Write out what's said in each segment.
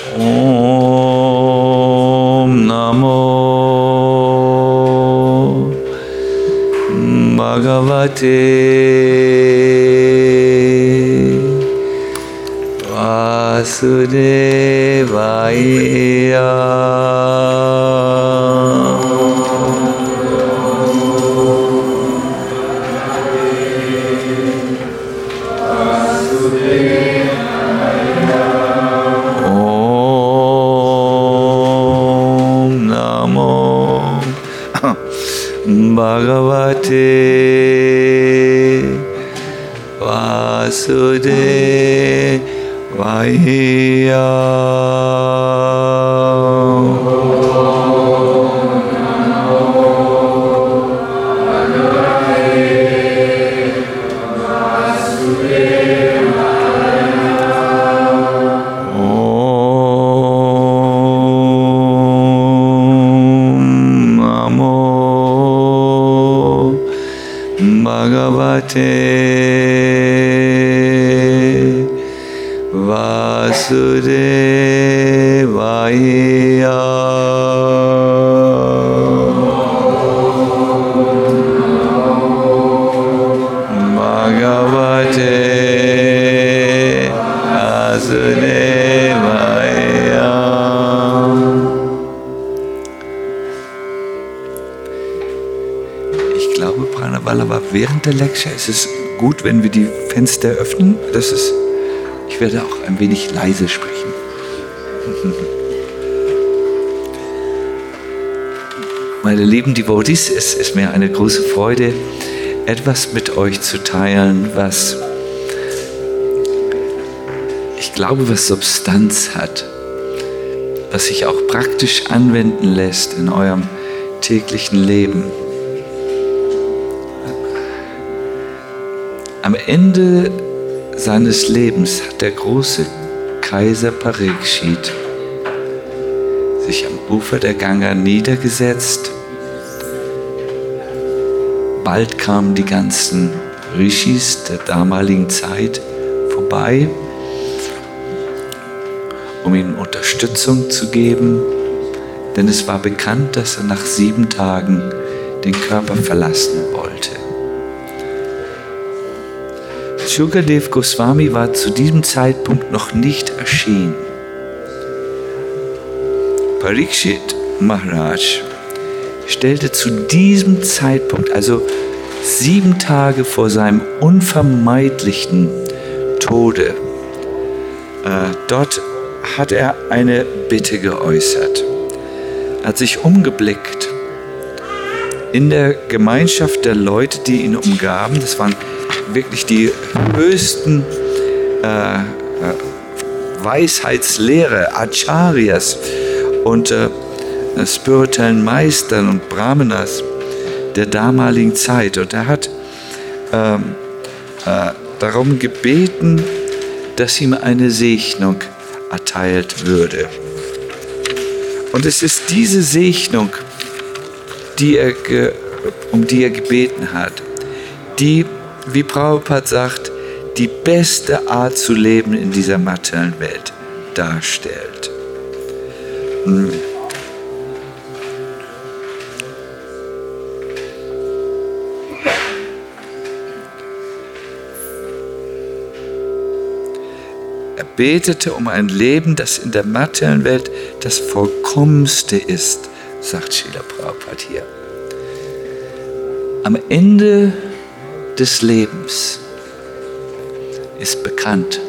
Om Namo Bhagavate Vasudevaya. Bhagavate Vasudevaya. Bhagavate Vasudevaya. Bhagavate Vasudevaya. Ich glaube, Pranavallabha, während der Lecture ist es gut, wenn wir die Fenster öffnen. Ich werde auch ein wenig leise sprechen. Meine lieben Devotees, es ist mir eine große Freude, etwas mit euch zu teilen, was ich glaube, was Substanz hat, was sich auch praktisch anwenden lässt in eurem täglichen Leben. Am Ende seines Lebens hat der große Kaiser Parikshit sich am Ufer der Ganga niedergesetzt. Bald kamen die ganzen Rishis der damaligen Zeit vorbei, um ihm Unterstützung zu geben, denn es war bekannt, dass er nach 7 Tagen den Körper verlassen wollte. Shukadev Goswami war zu diesem Zeitpunkt noch nicht erschienen. Parikshit Maharaj stellte zu diesem Zeitpunkt, also 7 Tage vor seinem unvermeidlichen Tode, dort hat er eine Bitte geäußert. Er hat sich umgeblickt in der Gemeinschaft der Leute, die ihn umgaben. Das waren wirklich die höchsten Weisheitslehrer, Acharyas und spirituellen Meistern und Brahmanas der damaligen Zeit. Und er hat darum gebeten, dass ihm eine Segnung erteilt würde. Und es ist diese Segnung, um die er gebeten hat, die, wie Prabhupada sagt, die beste Art zu leben in dieser materiellen Welt darstellt. Er betete um ein Leben, das in der materiellen Welt das Vollkommenste ist, sagt Srila Prabhupada hier. Am Ende des Lebens ist bekannt,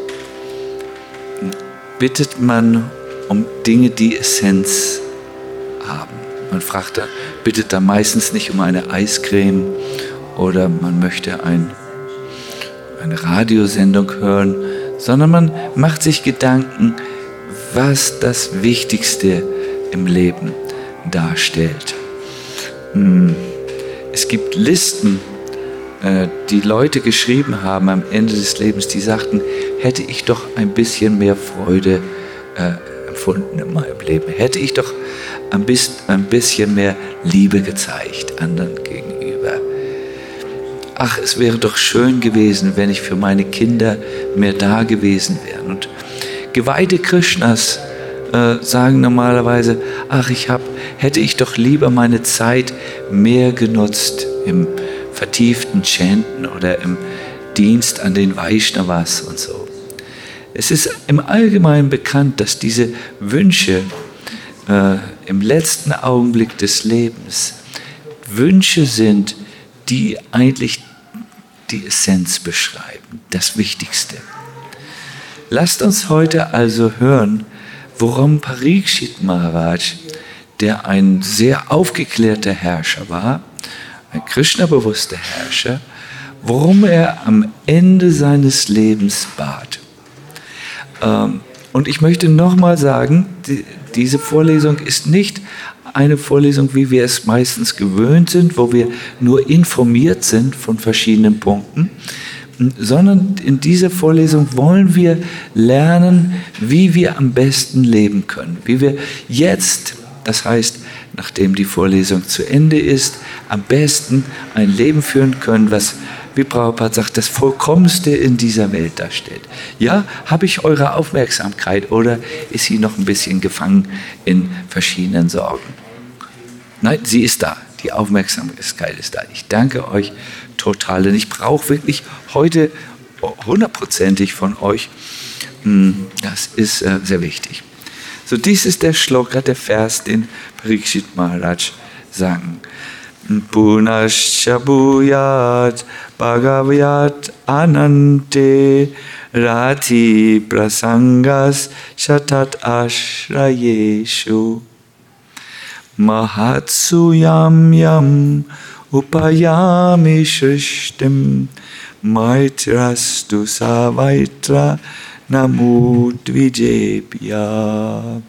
bittet man um Dinge, die Essenz haben. Man bittet da meistens nicht um eine Eiscreme oder man möchte eine Radiosendung hören, sondern man macht sich Gedanken, was das Wichtigste im Leben darstellt. Es gibt Listen, die Leute geschrieben haben am Ende des Lebens, die sagten, hätte ich doch ein bisschen mehr Freude empfunden in meinem Leben, hätte ich doch ein bisschen mehr Liebe gezeigt anderen gegenüber. Ach, es wäre doch schön gewesen, wenn ich für meine Kinder mehr da gewesen wäre. Und Geweihte Krishnas sagen normalerweise, hätte ich doch lieber meine Zeit mehr genutzt im vertieften Chanten oder im Dienst an den Vaishnavas und so. Es ist im Allgemeinen bekannt, dass diese Wünsche im letzten Augenblick des Lebens Wünsche sind, die eigentlich die Essenz beschreiben, das Wichtigste. Lasst uns heute also hören, worum Parikshit Maharaj, der ein sehr aufgeklärter Herrscher war, ein Krishna-bewusster Herrscher, worum er am Ende seines Lebens bat. Und ich möchte nochmal sagen, diese Vorlesung ist nicht eine Vorlesung, wie wir es meistens gewöhnt sind, wo wir nur informiert sind von verschiedenen Punkten, sondern in dieser Vorlesung wollen wir lernen, wie wir am besten leben können, wie wir jetzt, das heißt, nachdem die Vorlesung zu Ende ist, am besten ein Leben führen können, was, wie Prabhupada sagt, das Vollkommenste in dieser Welt darstellt. Ja, habe ich eure Aufmerksamkeit oder ist sie noch ein bisschen gefangen in verschiedenen Sorgen? Nein, sie ist da. Die Aufmerksamkeit ist da. Ich danke euch total, denn ich brauche wirklich heute 100%ig von euch. Das ist sehr wichtig. So, dies ist der Shloka, der Vers, den Parikshit Maharaj sang. Punascha bhuyat bhagavyat anante rati prasangas shatat ashrayeshu mahatsu yam yam upayami shrishtim maitrastu savaitra namudvijebhya.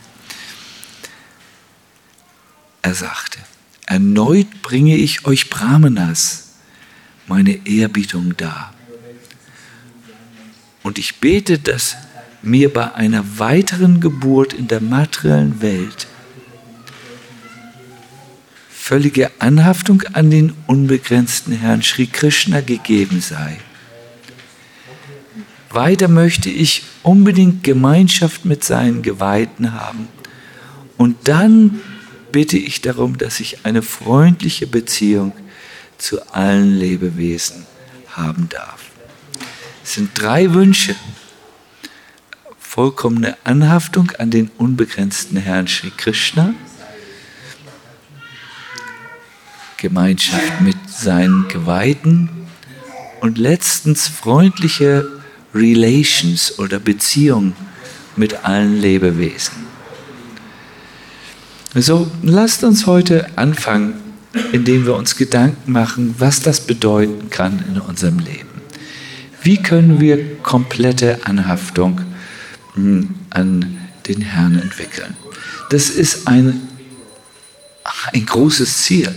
Er sagte: Erneut bringe ich euch Brahmanas meine Ehrerbietung dar. Und ich bete, dass mir bei einer weiteren Geburt in der materiellen Welt völlige Anhaftung an den unbegrenzten Herrn Sri Krishna gegeben sei. Weiter möchte ich unbedingt Gemeinschaft mit seinen Geweihten haben. Und dann bitte ich darum, dass ich eine freundliche Beziehung zu allen Lebewesen haben darf. Es sind 3 Wünsche. Vollkommene Anhaftung an den unbegrenzten Herrn Sri Krishna, Gemeinschaft mit seinen Geweihten und letztens freundliche Relations oder Beziehung mit allen Lebewesen. So, lasst uns heute anfangen, indem wir uns Gedanken machen, was das bedeuten kann in unserem Leben. Wie können wir komplette Anhaftung an den Herrn entwickeln? Das ist ein großes Ziel.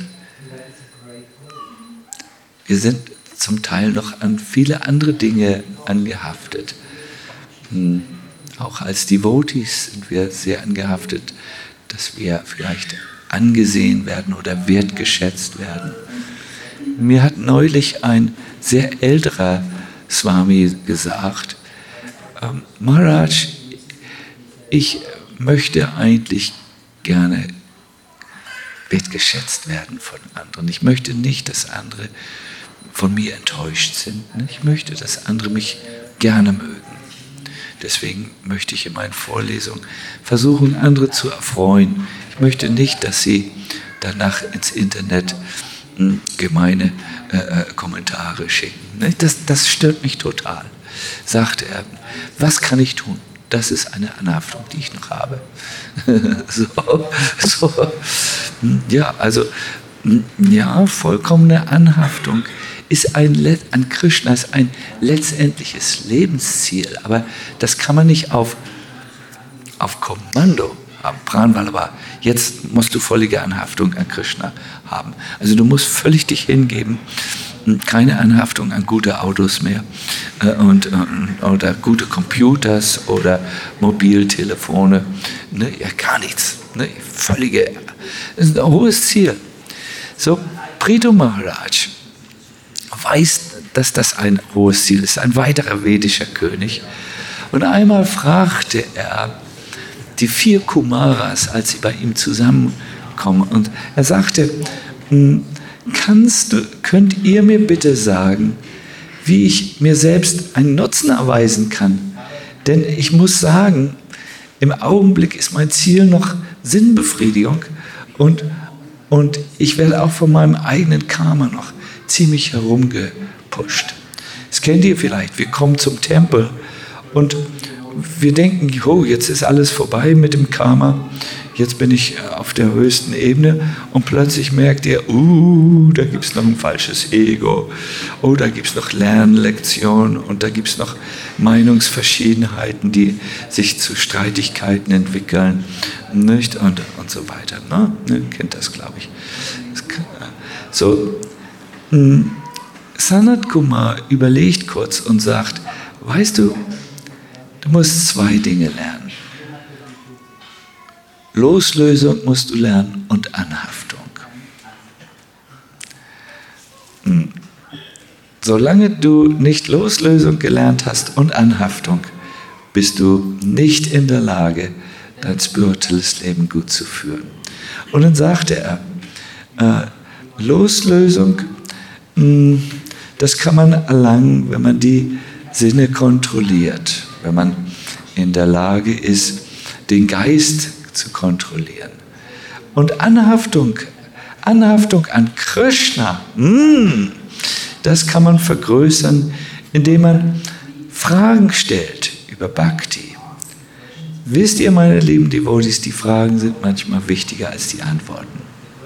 Wir sind zum Teil noch an viele andere Dinge angehaftet. Auch als Devotees sind wir sehr angehaftet, dass wir vielleicht angesehen werden oder wertgeschätzt werden. Mir hat neulich ein sehr älterer Swami gesagt: Maharaj, ich möchte eigentlich gerne wertgeschätzt werden von anderen. Ich möchte nicht, dass andere von mir enttäuscht sind. Ich möchte, dass andere mich gerne mögen. Deswegen möchte ich in meinen Vorlesungen versuchen, andere zu erfreuen. Ich möchte nicht, dass sie danach ins Internet gemeine Kommentare schicken. Das stört mich total, sagte er. Was kann ich tun? Das ist eine Anhaftung, die ich noch habe. Vollkommene Anhaftung ist an Krishna ist ein letztendliches Lebensziel, aber das kann man nicht auf Kommando haben. Pranvallabha, jetzt musst du völlige Anhaftung an Krishna haben. Also du musst völlig dich hingeben, keine Anhaftung an gute Autos mehr oder gute Computers oder Mobiltelefone, gar nichts. Völlige, das ist ein hohes Ziel. So, Prithu Maharaj weiß, dass das ein hohes Ziel ist, ein weiterer vedischer König. Und einmal fragte er die 4 Kumaras, als sie bei ihm zusammenkommen. Und er sagte, könnt ihr mir bitte sagen, wie ich mir selbst einen Nutzen erweisen kann? Denn ich muss sagen, im Augenblick ist mein Ziel noch Sinnbefriedigung und ich werde auch von meinem eigenen Karma noch ziemlich herumgepusht. Das kennt ihr vielleicht, wir kommen zum Tempel und wir denken, jetzt ist alles vorbei mit dem Karma, jetzt bin ich auf der höchsten Ebene und plötzlich merkt ihr, da gibt es noch ein falsches Ego, da gibt es noch Lernlektionen und da gibt es noch Meinungsverschiedenheiten, die sich zu Streitigkeiten entwickeln, nicht? Und so weiter. Ne? Kennt das, glaube ich. So, Sanat Kumar überlegt kurz und sagt, weißt du, du musst 2 Dinge lernen. Loslösung musst du lernen und Anhaftung. Solange du nicht Loslösung gelernt hast und Anhaftung, bist du nicht in der Lage, dein spirituelles Leben gut zu führen. Und dann sagte er, Loslösung, das kann man erlangen, wenn man die Sinne kontrolliert, wenn man in der Lage ist, den Geist zu kontrollieren. Und Anhaftung an Krishna, das kann man vergrößern, indem man Fragen stellt über Bhakti. Wisst ihr, meine lieben Devotees, die Fragen sind manchmal wichtiger als die Antworten.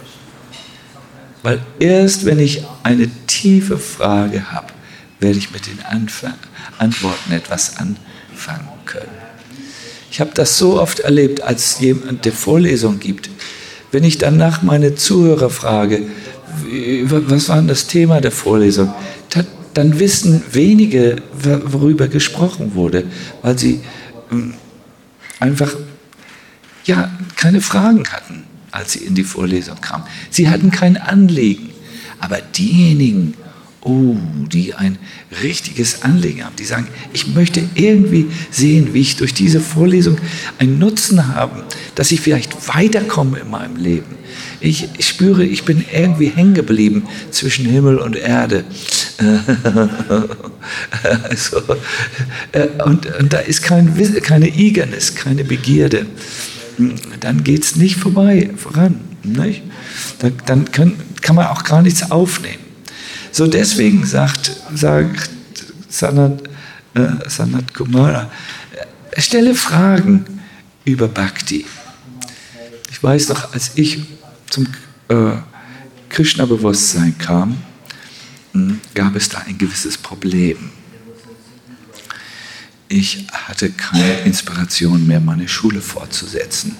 Weil erst wenn ich eine tiefe Frage habe, werde ich mit den Antworten etwas anfangen können. Ich habe das so oft erlebt, als jemand, der Vorlesung gibt. Wenn ich danach meine Zuhörer frage, was war denn das Thema der Vorlesung, dann wissen wenige, worüber gesprochen wurde, weil sie einfach keine Fragen hatten, als sie in die Vorlesung kamen. Sie hatten kein Anliegen. Aber diejenigen, die ein richtiges Anliegen haben, die sagen, ich möchte irgendwie sehen, wie ich durch diese Vorlesung einen Nutzen habe, dass ich vielleicht weiterkomme in meinem Leben. Ich spüre, ich bin irgendwie hängen geblieben zwischen Himmel und Erde. Und da ist keine Eagerness, keine Begierde. Dann geht es nicht voran. Nicht? Dann kann man auch gar nichts aufnehmen. So deswegen sagt Sanat Kumara, stelle Fragen über Bhakti. Ich weiß noch, als ich zum Krishna-Bewusstsein kam, gab es da ein gewisses Problem. Ich hatte keine Inspiration mehr, meine Schule fortzusetzen.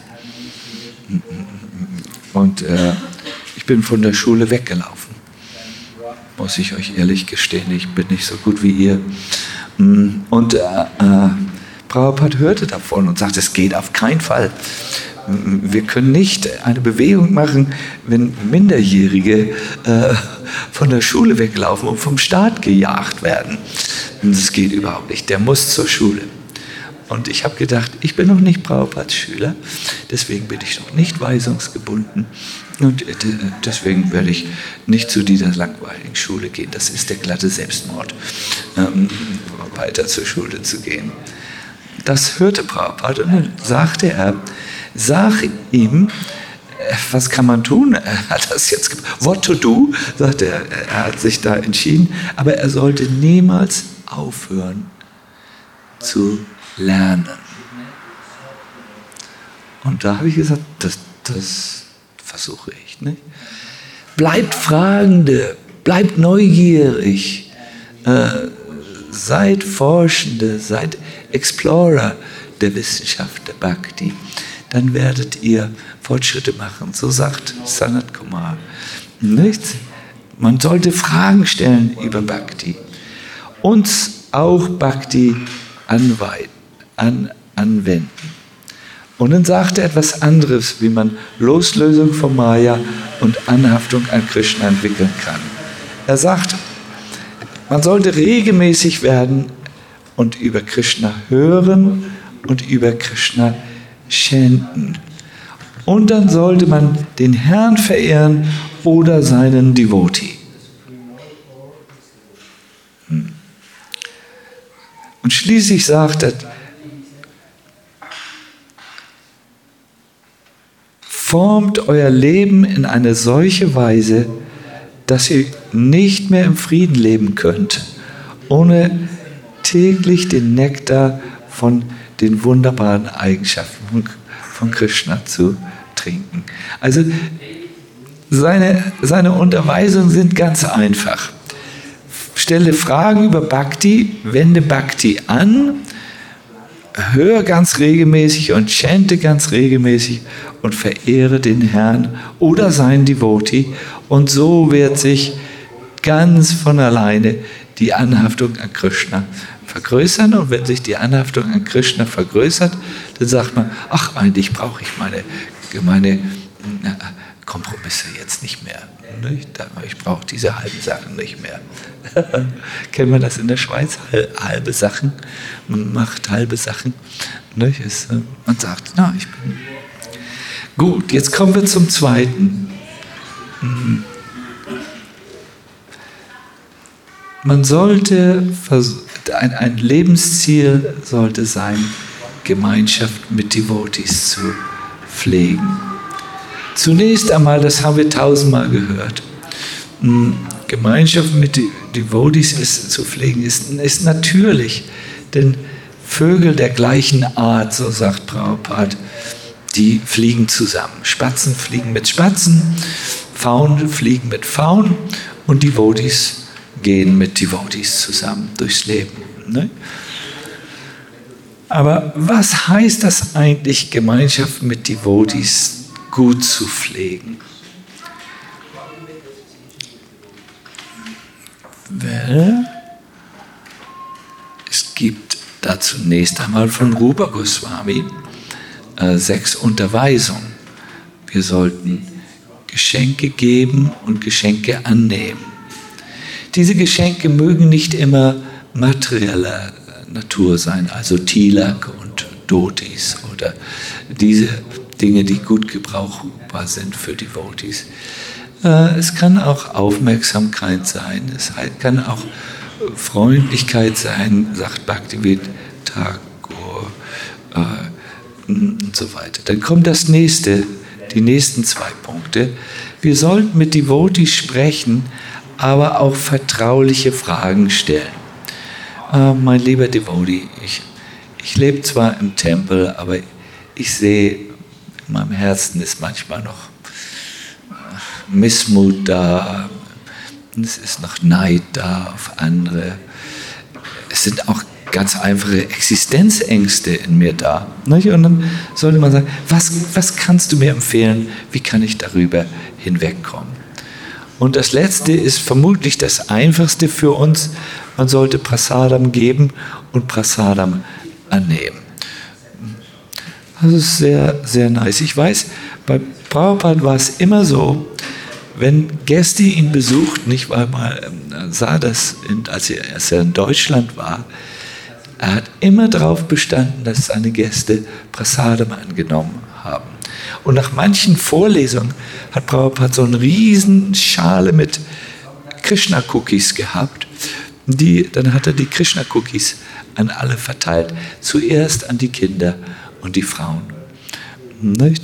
Und ich bin von der Schule weggelaufen. Muss ich euch ehrlich gestehen, ich bin nicht so gut wie ihr. Und Prabhupada hörte davon und sagte, es geht auf keinen Fall. Wir können nicht eine Bewegung machen, wenn Minderjährige von der Schule weglaufen und vom Staat gejagt werden. Das geht überhaupt nicht. Der muss zur Schule. Und ich habe gedacht, ich bin noch nicht Prabhupads Schüler, deswegen bin ich noch nicht weisungsgebunden und deswegen werde ich nicht zu dieser langweiligen Schule gehen. Das ist der glatte Selbstmord, weiter zur Schule zu gehen. Das hörte Prabhupada und dann sagte er, sag ihm, was kann man tun? Er hat das jetzt what to do, sagte er. Er hat sich da entschieden, aber er sollte niemals aufhören zu lernen. Und da habe ich gesagt, das versuche ich. Nicht? Bleibt Fragende, bleibt neugierig, seid Forschende, seid Explorer der Wissenschaft, der Bhakti. Dann werdet ihr Fortschritte machen. So sagt Sanat Kumar. Nicht? Man sollte Fragen stellen über Bhakti. Uns auch Bhakti anwenden. Und dann sagt er etwas anderes, wie man Loslösung von Maya und Anhaftung an Krishna entwickeln kann. Er sagt, man sollte regelmäßig werden und über Krishna hören und über Krishna Chanten. Und dann sollte man den Herrn verehren oder seinen Devotee. Und schließlich sagt er, formt euer Leben in eine solche Weise, dass ihr nicht mehr im Frieden leben könnt, ohne täglich den Nektar von den wunderbaren Eigenschaften von Krishna zu trinken. Also seine Unterweisungen sind ganz einfach. Stelle Fragen über Bhakti, wende Bhakti an, hör ganz regelmäßig und chante ganz regelmäßig und verehre den Herrn oder seinen Devotee. Und so wird sich ganz von alleine die Anhaftung an Krishna vergrößern. Und wenn sich die Anhaftung an Krishna vergrößert, dann sagt man, ach, eigentlich brauche ich meine Kompromisse jetzt nicht mehr. Ich brauche diese halben Sachen nicht mehr. Kennt man das in der Schweiz? Halbe Sachen. Man macht halbe Sachen. Man sagt, na, ich bin... Gut, jetzt kommen wir zum Zweiten. Man sollte, ein Lebensziel sollte sein, Gemeinschaft mit Devotees zu pflegen. Zunächst einmal, das haben wir 1000-mal gehört, Gemeinschaft mit Devotees zu pflegen ist natürlich, denn Vögel der gleichen Art, so sagt Prabhupada, die fliegen zusammen. Spatzen fliegen mit Spatzen, Pfauen fliegen mit Pfauen und Devotees gehen mit Devotees zusammen durchs Leben. Ne? Aber was heißt das eigentlich, Gemeinschaft mit Devotees gut zu pflegen? Well, es gibt da zunächst einmal von Rupa Goswami 6 Unterweisungen. Wir sollten Geschenke geben und Geschenke annehmen. Diese Geschenke mögen nicht immer materieller Natur sein, also Tilak und Dhotis oder diese Dinge, die gut gebrauchbar sind für Devotees. Es kann auch Aufmerksamkeit sein, es kann auch Freundlichkeit sein, sagt Bhaktivinoda Thakur und so weiter. Dann kommt die nächsten 2 Punkte. Wir sollten mit Devotees sprechen, aber auch vertrauliche Fragen stellen. Mein lieber Devotee, ich lebe zwar im Tempel, aber ich sehe, in meinem Herzen ist manchmal noch Missmut da, es ist noch Neid da auf andere. Es sind auch ganz einfache Existenzängste in mir da. Nicht? Und dann sollte man sagen, was kannst du mir empfehlen, wie kann ich darüber hinwegkommen? Und das Letzte ist vermutlich das Einfachste für uns. Man sollte Prasadam geben und Prasadam annehmen. Das ist sehr, sehr nice. Ich weiß, bei Prabhupada war es immer so, wenn Gäste ihn besuchten, ich war mal, sah das, als er in Deutschland war, er hat immer darauf bestanden, dass seine Gäste Prasadam angenommen haben. Und nach manchen Vorlesungen hat Prabhupada so eine riesen Schale mit Krishna-Cookies gehabt. Dann hat er die Krishna-Cookies an alle verteilt. Zuerst an die Kinder und die Frauen. Nicht?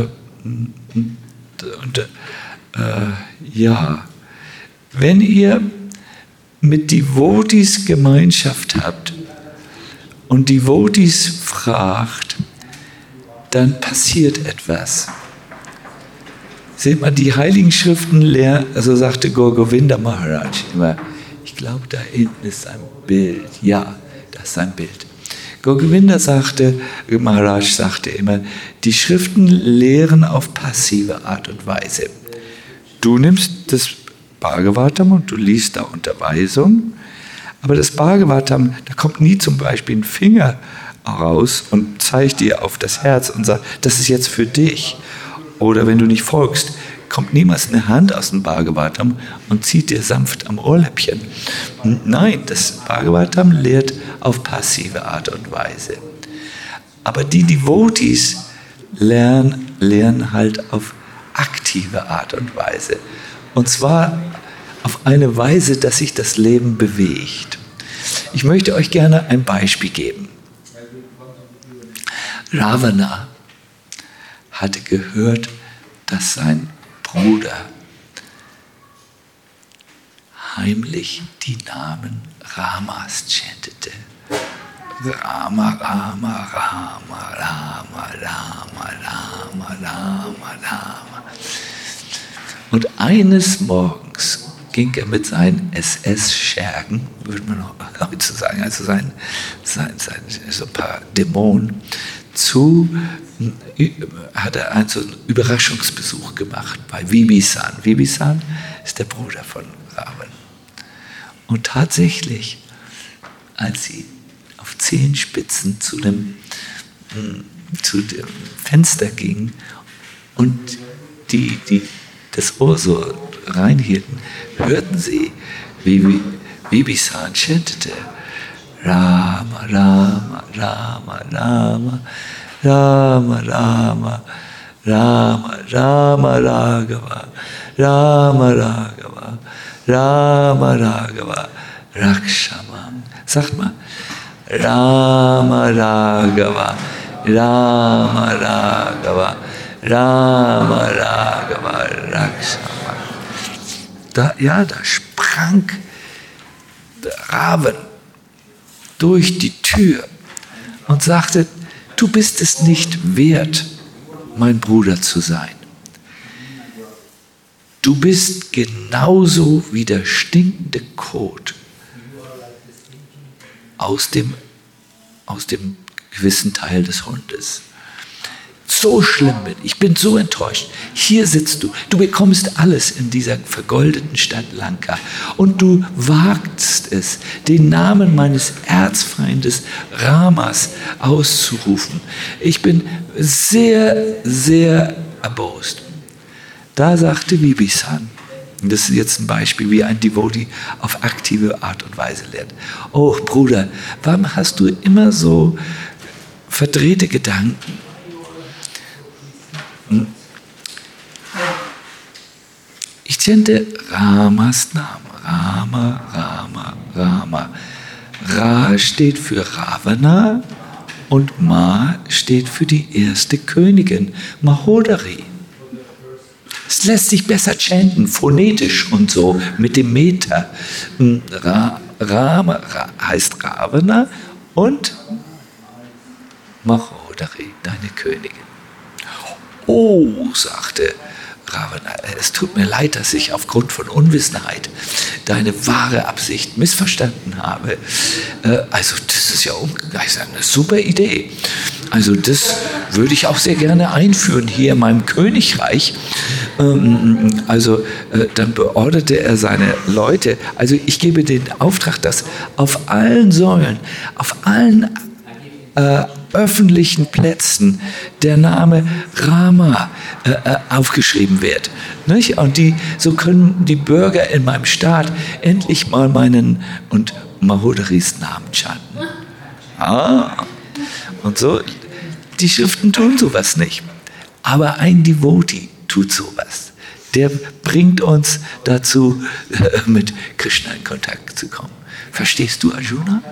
Ja, wenn ihr mit Devotees Gemeinschaft habt und Devotees fragt, dann passiert etwas. Seht mal, die Heiligen Schriften lehren, also sagte Gaur Govinda Maharaj immer, ich glaube, da hinten ist ein Bild. Ja, das ist ein Bild. Gaur Govinda Maharaj sagte immer, die Schriften lehren auf passive Art und Weise. Du nimmst das Bhagavatam und du liest da Unterweisung, aber das Bhagavatam, da kommt nie zum Beispiel ein Finger raus und zeigt dir auf das Herz und sagt, das ist jetzt für dich. Oder wenn du nicht folgst, kommt niemals eine Hand aus dem Bhagavatam und zieht dir sanft am Ohrläppchen. Nein, das Bhagavatam lehrt auf passive Art und Weise. Aber die Devotees lernen halt auf aktive Art und Weise. Und zwar auf eine Weise, dass sich das Leben bewegt. Ich möchte euch gerne ein Beispiel geben. Ravana hatte gehört, dass sein Bruder heimlich die Namen Ramas chantete. Rama, Rama, Rama, Rama, Rama, Rama, Rama, Rama. Und eines Morgens ging er mit seinen SS-Schergen, würde man heute sagen, also so ein paar Dämonen, hat er so einen Überraschungsbesuch gemacht bei Vibhisan. Vibhisan ist der Bruder von Ravan. Und tatsächlich, als sie auf Zehenspitzen zu dem Fenster gingen und die das Ohr so reinhielten, hörten sie, wie Vibhisan chantete: Rama, Rama, Rama, Rama, Rama, Rama, Rama, Rama, Raghava, Rama, Raghava, Rama, Raghava, Rakshamam. Sagt mal: Rama, Raghava, Rama, Raghava, Rama, Raghava, Rakshamam. Da sprang Ravan durch die Tür und sagte: Du bist es nicht wert, mein Bruder zu sein. Du bist genauso wie der stinkende Kot aus dem gewissen Teil des Hundes. So schlimm bin ich, bin so enttäuscht. Hier sitzt du bekommst alles in dieser vergoldeten Stadt Lanka und du wagst es, den Namen meines Erzfeindes Ramas auszurufen. Ich bin sehr, sehr erbost. Da sagte Vibhisan, das ist jetzt ein Beispiel, wie ein Devotee auf aktive Art und Weise lernt: Oh Bruder, warum hast du immer so verdrehte Gedanken? Ich chante Ramas Namen. Rama, Rama, Rama. Ra steht für Ravana und Ma steht für die erste Königin, Mahodari. Es lässt sich besser chanten, phonetisch und so, mit dem Meter. Rama heißt Ravana und Mahodari, deine Königin. Oh, sagte Ravana, es tut mir leid, dass ich aufgrund von Unwissenheit deine wahre Absicht missverstanden habe. Also das ist ja eine super Idee. Also das würde ich auch sehr gerne einführen hier in meinem Königreich. Dann beorderte er seine Leute. Also ich gebe den Auftrag, dass auf allen Säulen, auf allen öffentlichen Plätzen der Name Rama aufgeschrieben wird. Nicht? Und so können die Bürger in meinem Staat endlich mal meinen und Mahodaris Namen chanten. Und so, die Schriften tun sowas nicht. Aber ein Devotee tut sowas. Der bringt uns dazu, mit Krishna in Kontakt zu kommen. Verstehst du Arjuna?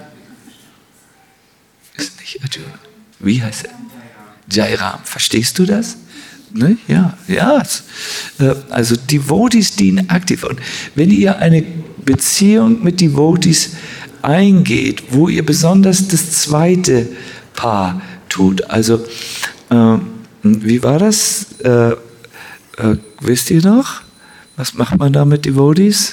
Ist nicht Arjuna. Wie heißt er? Jairam. Verstehst du das? Ne? Ja. Also Devotees dienen aktiv. Und wenn ihr eine Beziehung mit Devotees eingeht, wo ihr besonders das zweite Paar tut, also wie war das? Wisst ihr noch? Was macht man da mit Devotees?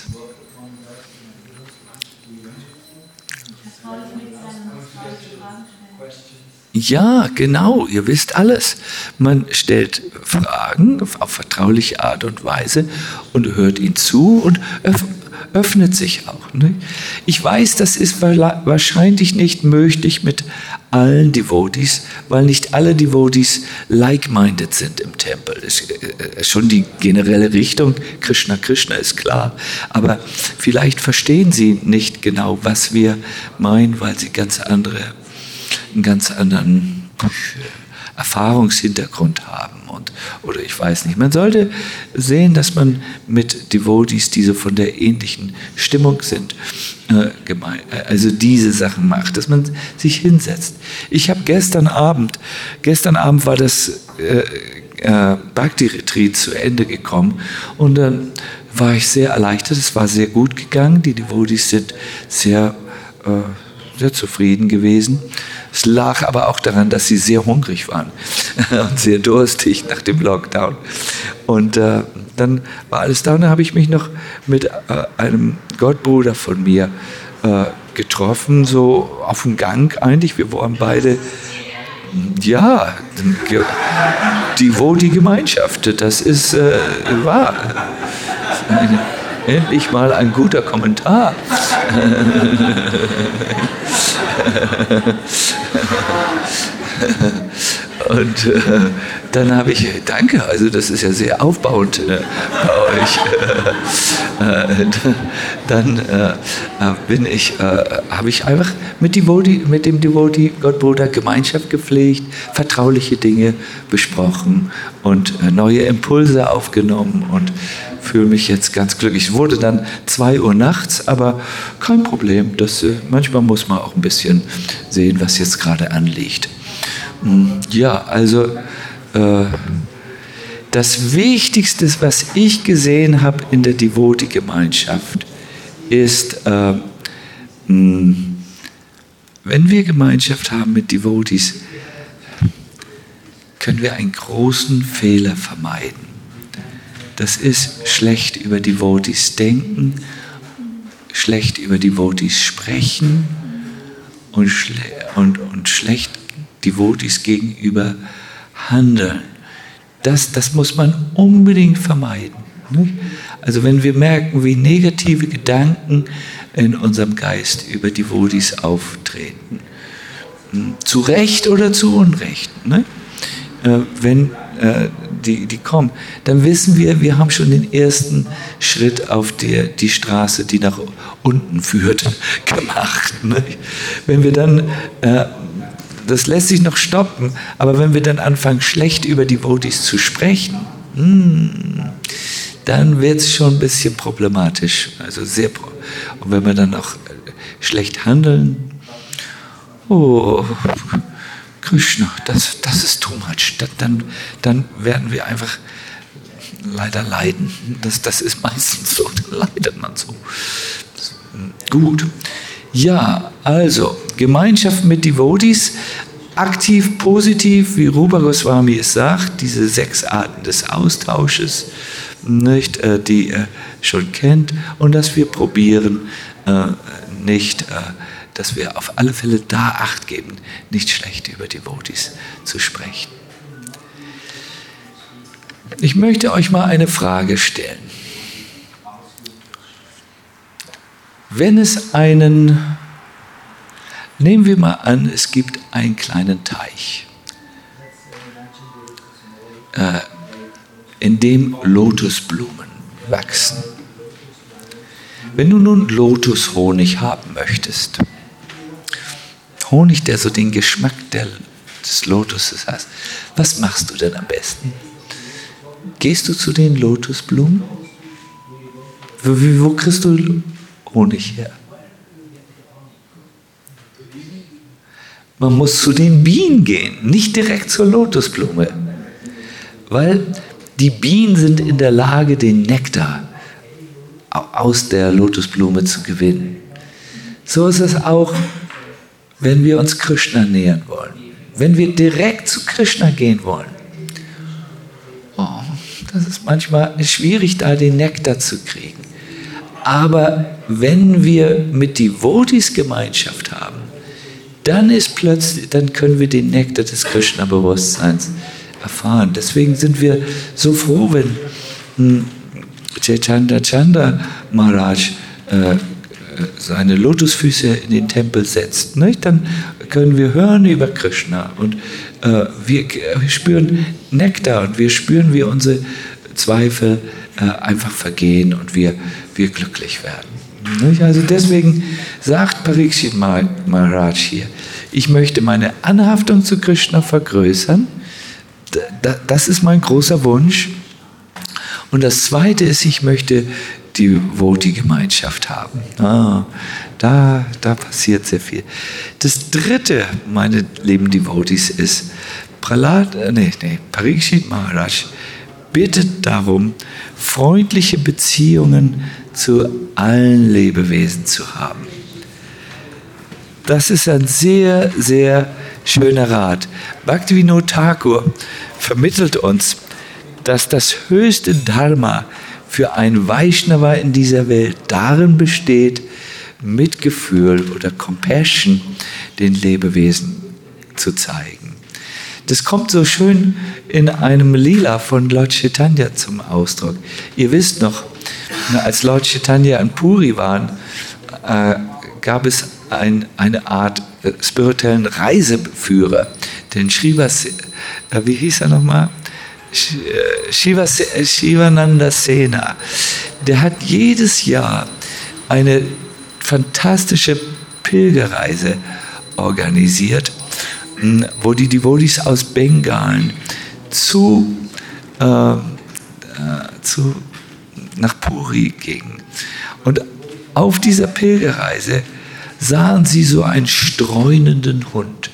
Ja, genau, ihr wisst alles. Man stellt Fragen auf vertrauliche Art und Weise und hört ihnen zu und öffnet sich auch. Ne? Ich weiß, das ist wahrscheinlich nicht möglich mit allen Devotees, weil nicht alle Devotees like-minded sind im Tempel. Das ist schon die generelle Richtung, Krishna ist klar, aber vielleicht verstehen sie nicht genau, was wir meinen, weil sie einen ganz anderen Erfahrungshintergrund haben. Oder ich weiß nicht. Man sollte sehen, dass man mit Devotees, die so von der ähnlichen Stimmung sind, also diese Sachen macht, dass man sich hinsetzt. Ich habe gestern Abend war das Bhakti-Retreat zu Ende gekommen und dann war ich sehr erleichtert. Es war sehr gut gegangen. Die Devotees sind sehr zufrieden gewesen. Es lag aber auch daran, dass sie sehr hungrig waren und sehr durstig nach dem Lockdown. Und dann war alles da und dann habe ich mich noch mit einem Gottbruder von mir getroffen, so auf dem Gang eigentlich. Wir waren beide, Devotee-Gemeinschaft, das ist wahr. Endlich mal ein guter Kommentar. Und dann habe ich, danke, also das ist ja sehr aufbauend bei euch. Dann habe ich einfach mit dem Devotee Gottbruder Gemeinschaft gepflegt, vertrauliche Dinge besprochen und neue Impulse aufgenommen und fühle mich jetzt ganz glücklich. Es wurde dann 2 Uhr nachts, aber kein Problem. Manchmal muss man auch ein bisschen sehen, was jetzt gerade anliegt. Ja, also das Wichtigste, was ich gesehen habe in der Devotee-Gemeinschaft, ist, wenn wir Gemeinschaft haben mit Devotees, können wir einen großen Fehler vermeiden. Das ist schlecht über Devotees denken, schlecht über Devotees sprechen und schlecht Devotees gegenüber handeln. Das muss man unbedingt vermeiden. Nicht? Also wenn wir merken, wie negative Gedanken in unserem Geist über Devotees auftreten, zu Recht oder zu Unrecht, ne? Wenn die kommen, dann wissen wir haben schon den ersten Schritt auf die Straße, die nach unten führt, gemacht. Ne? Wenn wir dann, das lässt sich noch stoppen, aber wenn wir dann anfangen, schlecht über Devotees zu sprechen, dann wird es schon ein bisschen problematisch. Also und wenn wir dann auch schlecht handeln, Krishna, das ist too much. Dann werden wir einfach leider leiden. Das ist meistens so, dann leidet man so. Gut. Ja, also Gemeinschaft mit Devotees, aktiv, positiv, wie Rupa Goswami es sagt, diese 6 Arten des Austausches, nicht, die er schon kennt, und dass wir probieren, dass wir auf alle Fälle da Acht geben, nicht schlecht über Devotees zu sprechen. Ich möchte euch mal eine Frage stellen. Wenn es nehmen wir mal an, es gibt einen kleinen Teich, in dem Lotusblumen wachsen. Wenn du nun Lotushonig haben möchtest, Honig, der so den Geschmack des Lotuses hat, was machst du denn am besten? Gehst du zu den Lotusblumen? Wo kriegst du Honig her? Man muss zu den Bienen gehen, nicht direkt zur Lotusblume, weil die Bienen sind in der Lage, den Nektar aus der Lotusblume zu gewinnen. So ist es auch, wenn wir uns Krishna nähern wollen. Wenn wir direkt zu Krishna gehen wollen. Das ist manchmal schwierig, da den Nektar zu kriegen. Aber wenn wir mit Devotees Gemeinschaft haben, dann können wir den Nektar des Krishna-Bewusstseins erfahren. Deswegen sind wir so froh, wenn Chaitanya Chandra Maharaj seine Lotusfüße in den Tempel setzt. Nicht? Dann können wir hören über Krishna und wir spüren Nektar und wir spüren, wie unsere Zweifel einfach vergehen und wir glücklich werden. Nicht? Also deswegen sagt Parikshit Maharaj hier, ich möchte meine Anhaftung zu Krishna vergrößern, Das ist mein großer Wunsch. Und das Zweite ist, ich möchte die Devotee-Gemeinschaft haben. Da passiert sehr viel. Das Dritte, meine lieben Devotees, ist Parikshit Maharaj bittet darum, freundliche Beziehungen zu allen Lebewesen zu haben. Das ist ein sehr, sehr schöner Rat. Bhaktivinoda Thakur vermittelt uns, dass das höchste Dharma für ein Vaishnava in dieser Welt darin besteht, Mitgefühl oder Compassion den Lebewesen zu zeigen. Das kommt so schön in einem Lila von Lord Chaitanya zum Ausdruck. Ihr wisst noch, als Lord Chaitanya in Puri waren, gab es eine Art spirituellen Reiseführer, den wie hieß er nochmal? Shivananda Sena. Der hat jedes Jahr eine fantastische Pilgerreise organisiert, wo die Devotees aus Bengalen nach Puri gingen. Und auf dieser Pilgerreise sahen sie so einen streunenden Hund.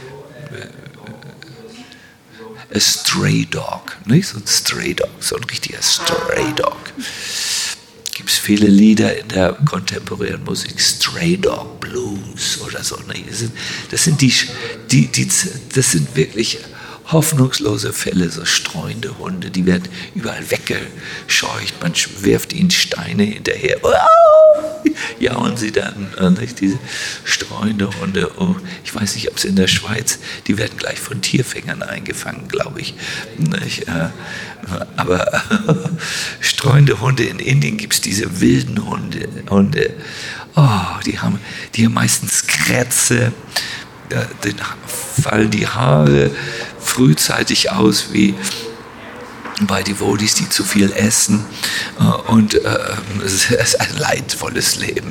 A Stray Dog, nicht? So ein Stray Dog, so ein richtiger Stray Dog. Gibt es viele Lieder in der kontemporären Musik, Stray Dog Blues oder so. Das sind wirklich hoffnungslose Fälle, so streunende Hunde, die werden überall weggescheucht, man wirft ihnen Steine hinterher. Jaulen sie dann, nicht? Diese streunende Hunde. Oh, ich weiß nicht, ob es in der Schweiz, die werden gleich von Tierfängern eingefangen, glaube ich. Nicht? Aber streunende Hunde, in Indien gibt es diese wilden Hunde. Die haben meistens Krätze, denen fallen die Haare frühzeitig aus, wie bei Devotees, die zu viel essen. Und es ist ein leidvolles Leben.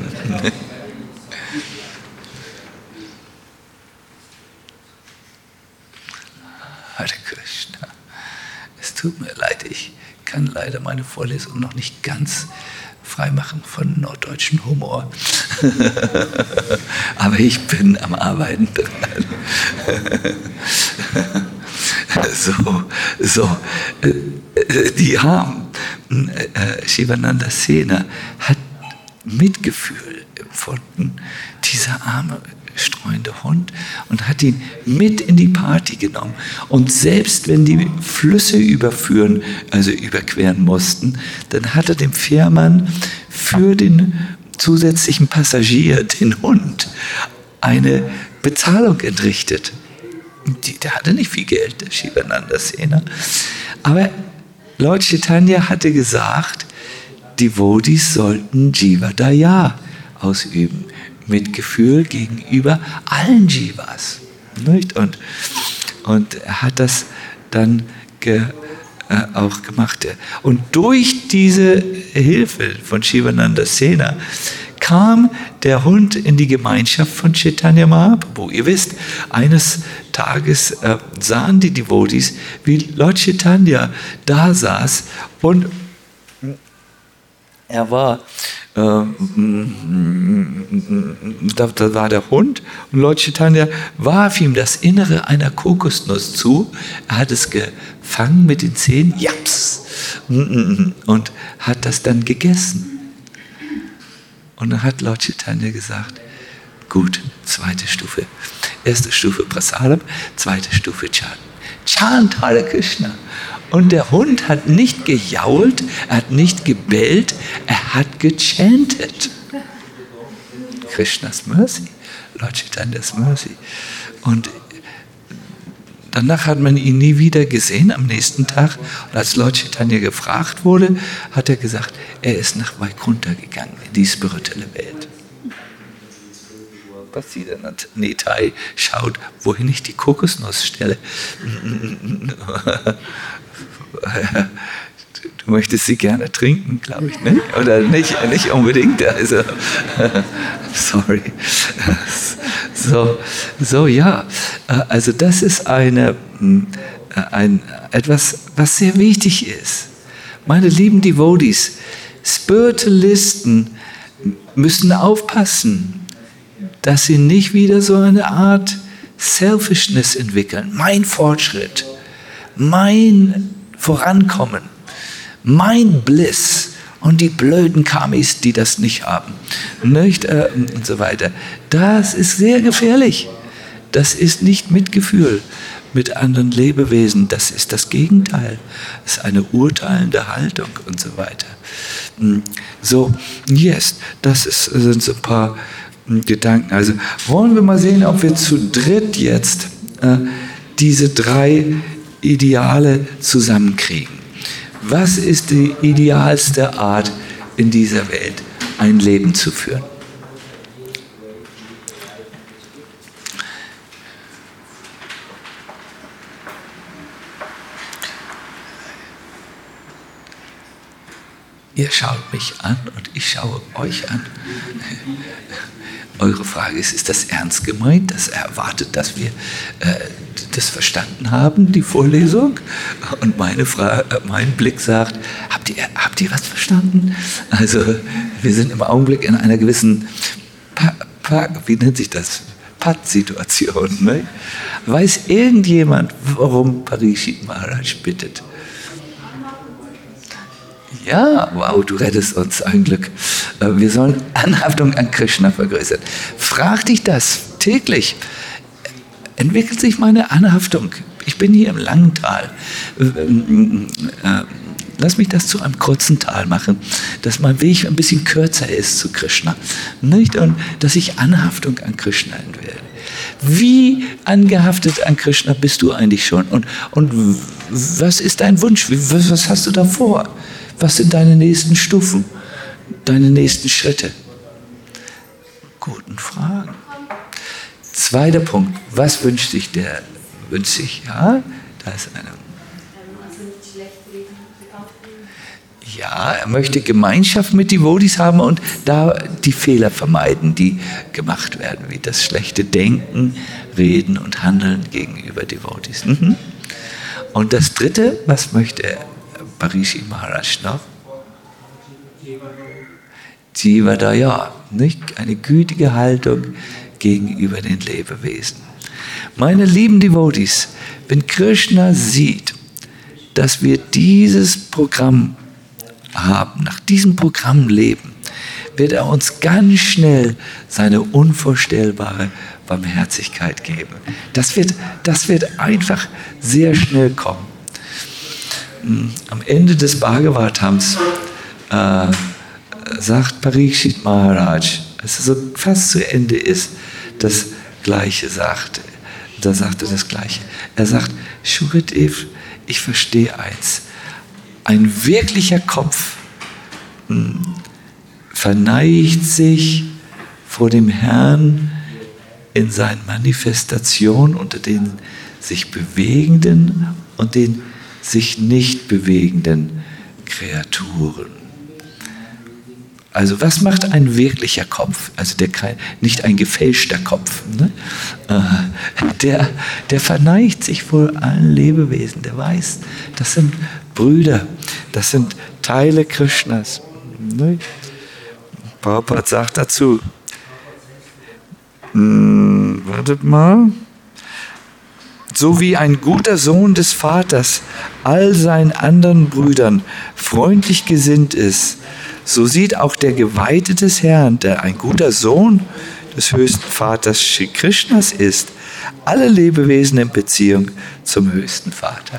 Hare Krishna. Es tut mir leid, ich kann leider meine Vorlesung noch nicht ganz freimachen von norddeutschem Humor. Aber ich bin am Arbeiten dran. Die haben, Shivananda Sena hat Mitgefühl empfunden, dieser arme, streunende Hund, und hat ihn mit in die Party genommen. Und selbst wenn die Flüsse überqueren mussten, dann hat er dem Fährmann für den zusätzlichen Passagier, den Hund, eine Bezahlung entrichtet. Der hatte nicht viel Geld, der Shivananda Sena. Aber Lord Chaitanya hatte gesagt, Devotees sollten Jiva Daya ausüben. Mitgefühl gegenüber allen Jivas. Nicht? Und er hat das dann auch gemacht. Und durch diese Hilfe von Shivananda Sena kam der Hund in die Gemeinschaft von Chaitanya Mahaprabhu. Ihr wisst, eines Tages sahen die Devotees, wie Lord Chaitanya da saß, und er war, da war der Hund, und Lord Chaitanya warf ihm das Innere einer Kokosnuss zu. Er hat es gefangen mit den Zähnen, japs, und hat das dann gegessen. Und dann hat Lord Chaitanya gesagt, gut, zweite Stufe. Erste Stufe Prasadam, zweite Stufe Chant. Chant Hare Krishna. Und der Hund hat nicht gejault, er hat nicht gebellt, er hat gechantet. Krishnas Mercy, Lord Chaitanya's Mercy. Und danach hat man ihn nie wieder gesehen am nächsten Tag. Und als Lord Chaitanya gefragt wurde, hat er gesagt, er ist nach Vaikuntha gegangen, in die spirituelle Welt. Bhaktisiddhanta Nitai schaut, wohin ich die Kokosnuss stelle. Du möchtest sie gerne trinken, glaube ich, ne? Oder nicht unbedingt. Also, sorry. So, ja. Also das ist eine etwas, was sehr wichtig ist. Meine lieben Devotees, Spiritualisten müssen aufpassen, dass sie nicht wieder so eine Art Selfishness entwickeln. Mein Fortschritt, mein Vorankommen, mein Bliss und die blöden Kamis, die das nicht haben, nicht? Und so weiter. Das ist sehr gefährlich. Das ist nicht Mitgefühl mit anderen Lebewesen. Das ist das Gegenteil. Das ist eine urteilende Haltung und so weiter. So, yes, sind so ein paar Gedanken. Also wollen wir mal sehen, ob wir zu dritt jetzt diese 3 Ideale zusammenkriegen. Was ist die idealste Art in dieser Welt, ein Leben zu führen? Ihr schaut mich an und ich schaue euch an. Eure Frage ist das ernst gemeint? Das erwartet, dass wir das verstanden haben, die Vorlesung? Und mein Blick sagt, habt ihr was verstanden? Also wir sind im Augenblick in einer gewissen, wie nennt sich das? Patt-Situation. Ne? Weiß irgendjemand, warum Parikshit Maharaj bittet? Ja, wow, du rettest uns, ein Glück. Wir sollen Anhaftung an Krishna vergrößern. Frag dich das täglich. Entwickelt sich meine Anhaftung? Ich bin hier im langen Tal. Lass mich das zu einem kurzen Tal machen, dass mein Weg ein bisschen kürzer ist zu Krishna. Nicht? Und dass ich Anhaftung an Krishna entwickle. Wie angehaftet an Krishna bist du eigentlich schon? Und was ist dein Wunsch? Was hast du da vor? Was sind deine nächsten Stufen, deine nächsten Schritte? Guten Fragen. Zweiter Punkt. Was wünscht sich der? Wünscht sich, ja, da ist einer. Ja, er möchte Gemeinschaft mit Devotees haben und da die Fehler vermeiden, die gemacht werden, wie das schlechte Denken, Reden und Handeln gegenüber Devotees. Und das Dritte, was möchte Parikshit Maharaj noch? Jivadaya, nicht? Eine gütige Haltung gegenüber den Lebewesen. Meine lieben Devotees, wenn Krishna sieht, dass wir dieses Programm haben, nach diesem Programm leben, wird er uns ganz schnell seine unvorstellbare Barmherzigkeit geben. Das wird einfach sehr schnell kommen. Am Ende des Bhagavatams sagt Parikshit Maharaj, als er so fast zu Ende ist, das Gleiche sagt. Da sagt er das Gleiche. Er sagt, Shukadev, ich verstehe eins. Ein wirklicher Kopf verneigt sich vor dem Herrn in seinen Manifestationen unter den sich bewegenden und den sich nicht bewegenden Kreaturen. Also was macht ein wirklicher Kopf? Also nicht ein gefälschter Kopf. Ne? Der verneigt sich vor allen Lebewesen. Der weiß, das sind Brüder, das sind Teile Krishnas. Ne? Prabhupada sagt dazu, wartet mal, so wie ein guter Sohn des Vaters all seinen anderen Brüdern freundlich gesinnt ist, so sieht auch der Geweihte des Herrn, der ein guter Sohn des höchsten Vaters Shri Krishnas ist, alle Lebewesen in Beziehung zum höchsten Vater.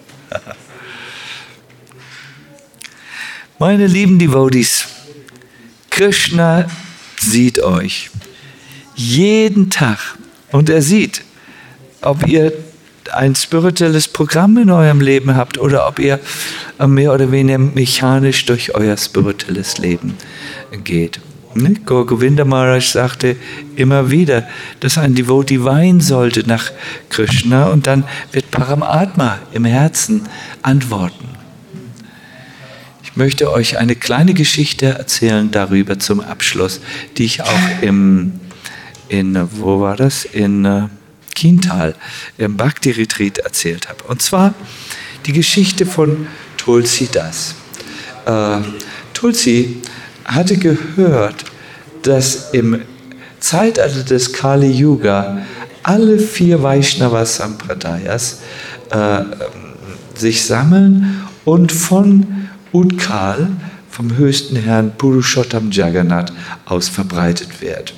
Meine lieben Devotees, Krishna sieht euch jeden Tag und er sieht, ob ihr ein spirituelles Programm in eurem Leben habt oder ob ihr mehr oder weniger mechanisch durch euer spirituelles Leben geht. Gaur Govinda Maharaj sagte immer wieder, dass ein Devotee weinen sollte nach Krishna und dann wird Paramatma im Herzen antworten. Ich möchte euch eine kleine Geschichte erzählen darüber zum Abschluss, die ich auch wo war das? Kintal im Bhakti Retreat erzählt habe. Und zwar die Geschichte von Tulsi Das. Tulsi hatte gehört, dass im Zeitalter des Kali Yuga alle 4 Vaishnava Sampradayas sich sammeln und von Utkal, vom höchsten Herrn Purushottam Jagannath, aus verbreitet wird.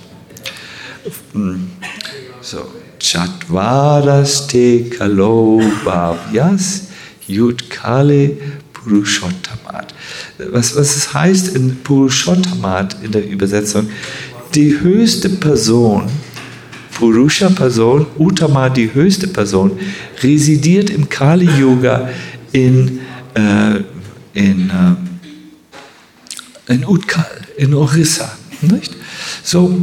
So, Chatvaraste Kalo Bhavyas Utkale Purushottamat. Was es heißt in Purushottamat in der Übersetzung, die höchste Person, Purusha Person, Uttama die höchste Person, residiert im Kali Yuga in Utkal, in Orissa. Nicht? So,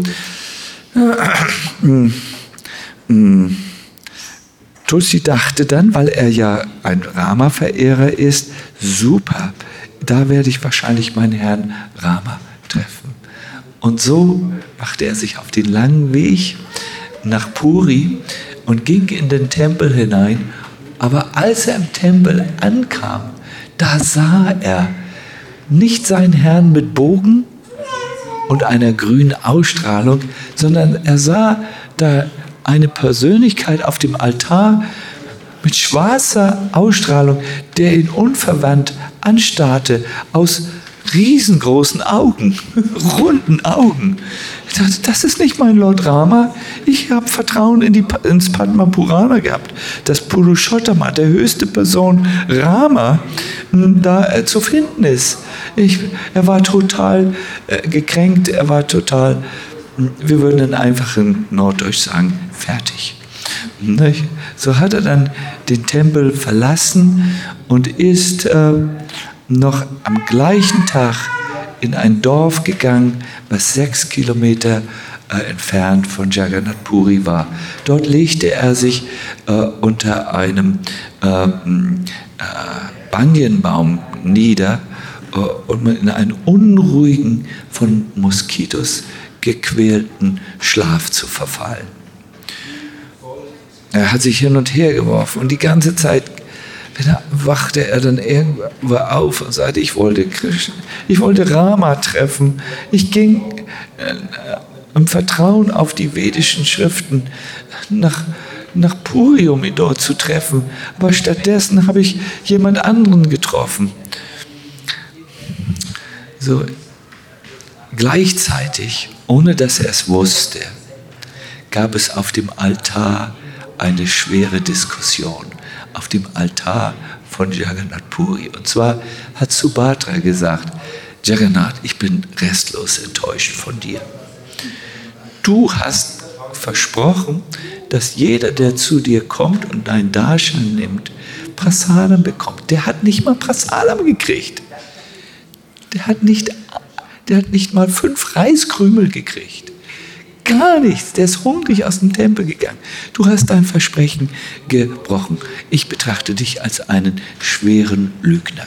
Tulsi dachte dann, weil er ja ein Rama-Verehrer ist, super, da werde ich wahrscheinlich meinen Herrn Rama treffen. Und so machte er sich auf den langen Weg nach Puri und ging in den Tempel hinein. Aber als er im Tempel ankam, da sah er nicht seinen Herrn mit Bogen und einer grünen Ausstrahlung, sondern er sah da eine Persönlichkeit auf dem Altar mit schwarzer Ausstrahlung, der ihn unverwandt anstarrte, aus riesengroßen Augen, runden Augen. Ich dachte, das ist nicht mein Lord Rama. Ich habe Vertrauen ins Padma Purana gehabt, dass Purushottama, der höchste Person Rama, da zu finden ist. Er war total gekränkt, er war total, wir würden in einfachen Norddeutsch sagen, fertig. So hat er dann den Tempel verlassen und ist noch am gleichen Tag in ein Dorf gegangen, was 6 Kilometer entfernt von Jagannath Puri war. Dort legte er sich unter einem Banyanbaum nieder, um in einen unruhigen, von Moskitos gequälten Schlaf zu verfallen. Er hat sich hin und her geworfen und die ganze Zeit wachte er dann irgendwo auf und sagte, ich wollte Rama treffen. Ich ging im Vertrauen auf die vedischen Schriften nach Puri, um ihn dort zu treffen. Aber stattdessen habe ich jemand anderen getroffen. So gleichzeitig, ohne dass er es wusste, gab es auf dem Altar eine schwere Diskussion. Auf dem Altar von Jagannath Puri. Und zwar hat Subhadra gesagt, Jagannath, ich bin restlos enttäuscht von dir. Du hast versprochen, dass jeder, der zu dir kommt und dein Darshan nimmt, Prasadam bekommt. Der hat nicht mal Prasadam gekriegt. Der hat nicht mal 5 Reiskrümel gekriegt. Gar nichts. Der ist hungrig aus dem Tempel gegangen. Du hast dein Versprechen gebrochen. Ich betrachte dich als einen schweren Lügner.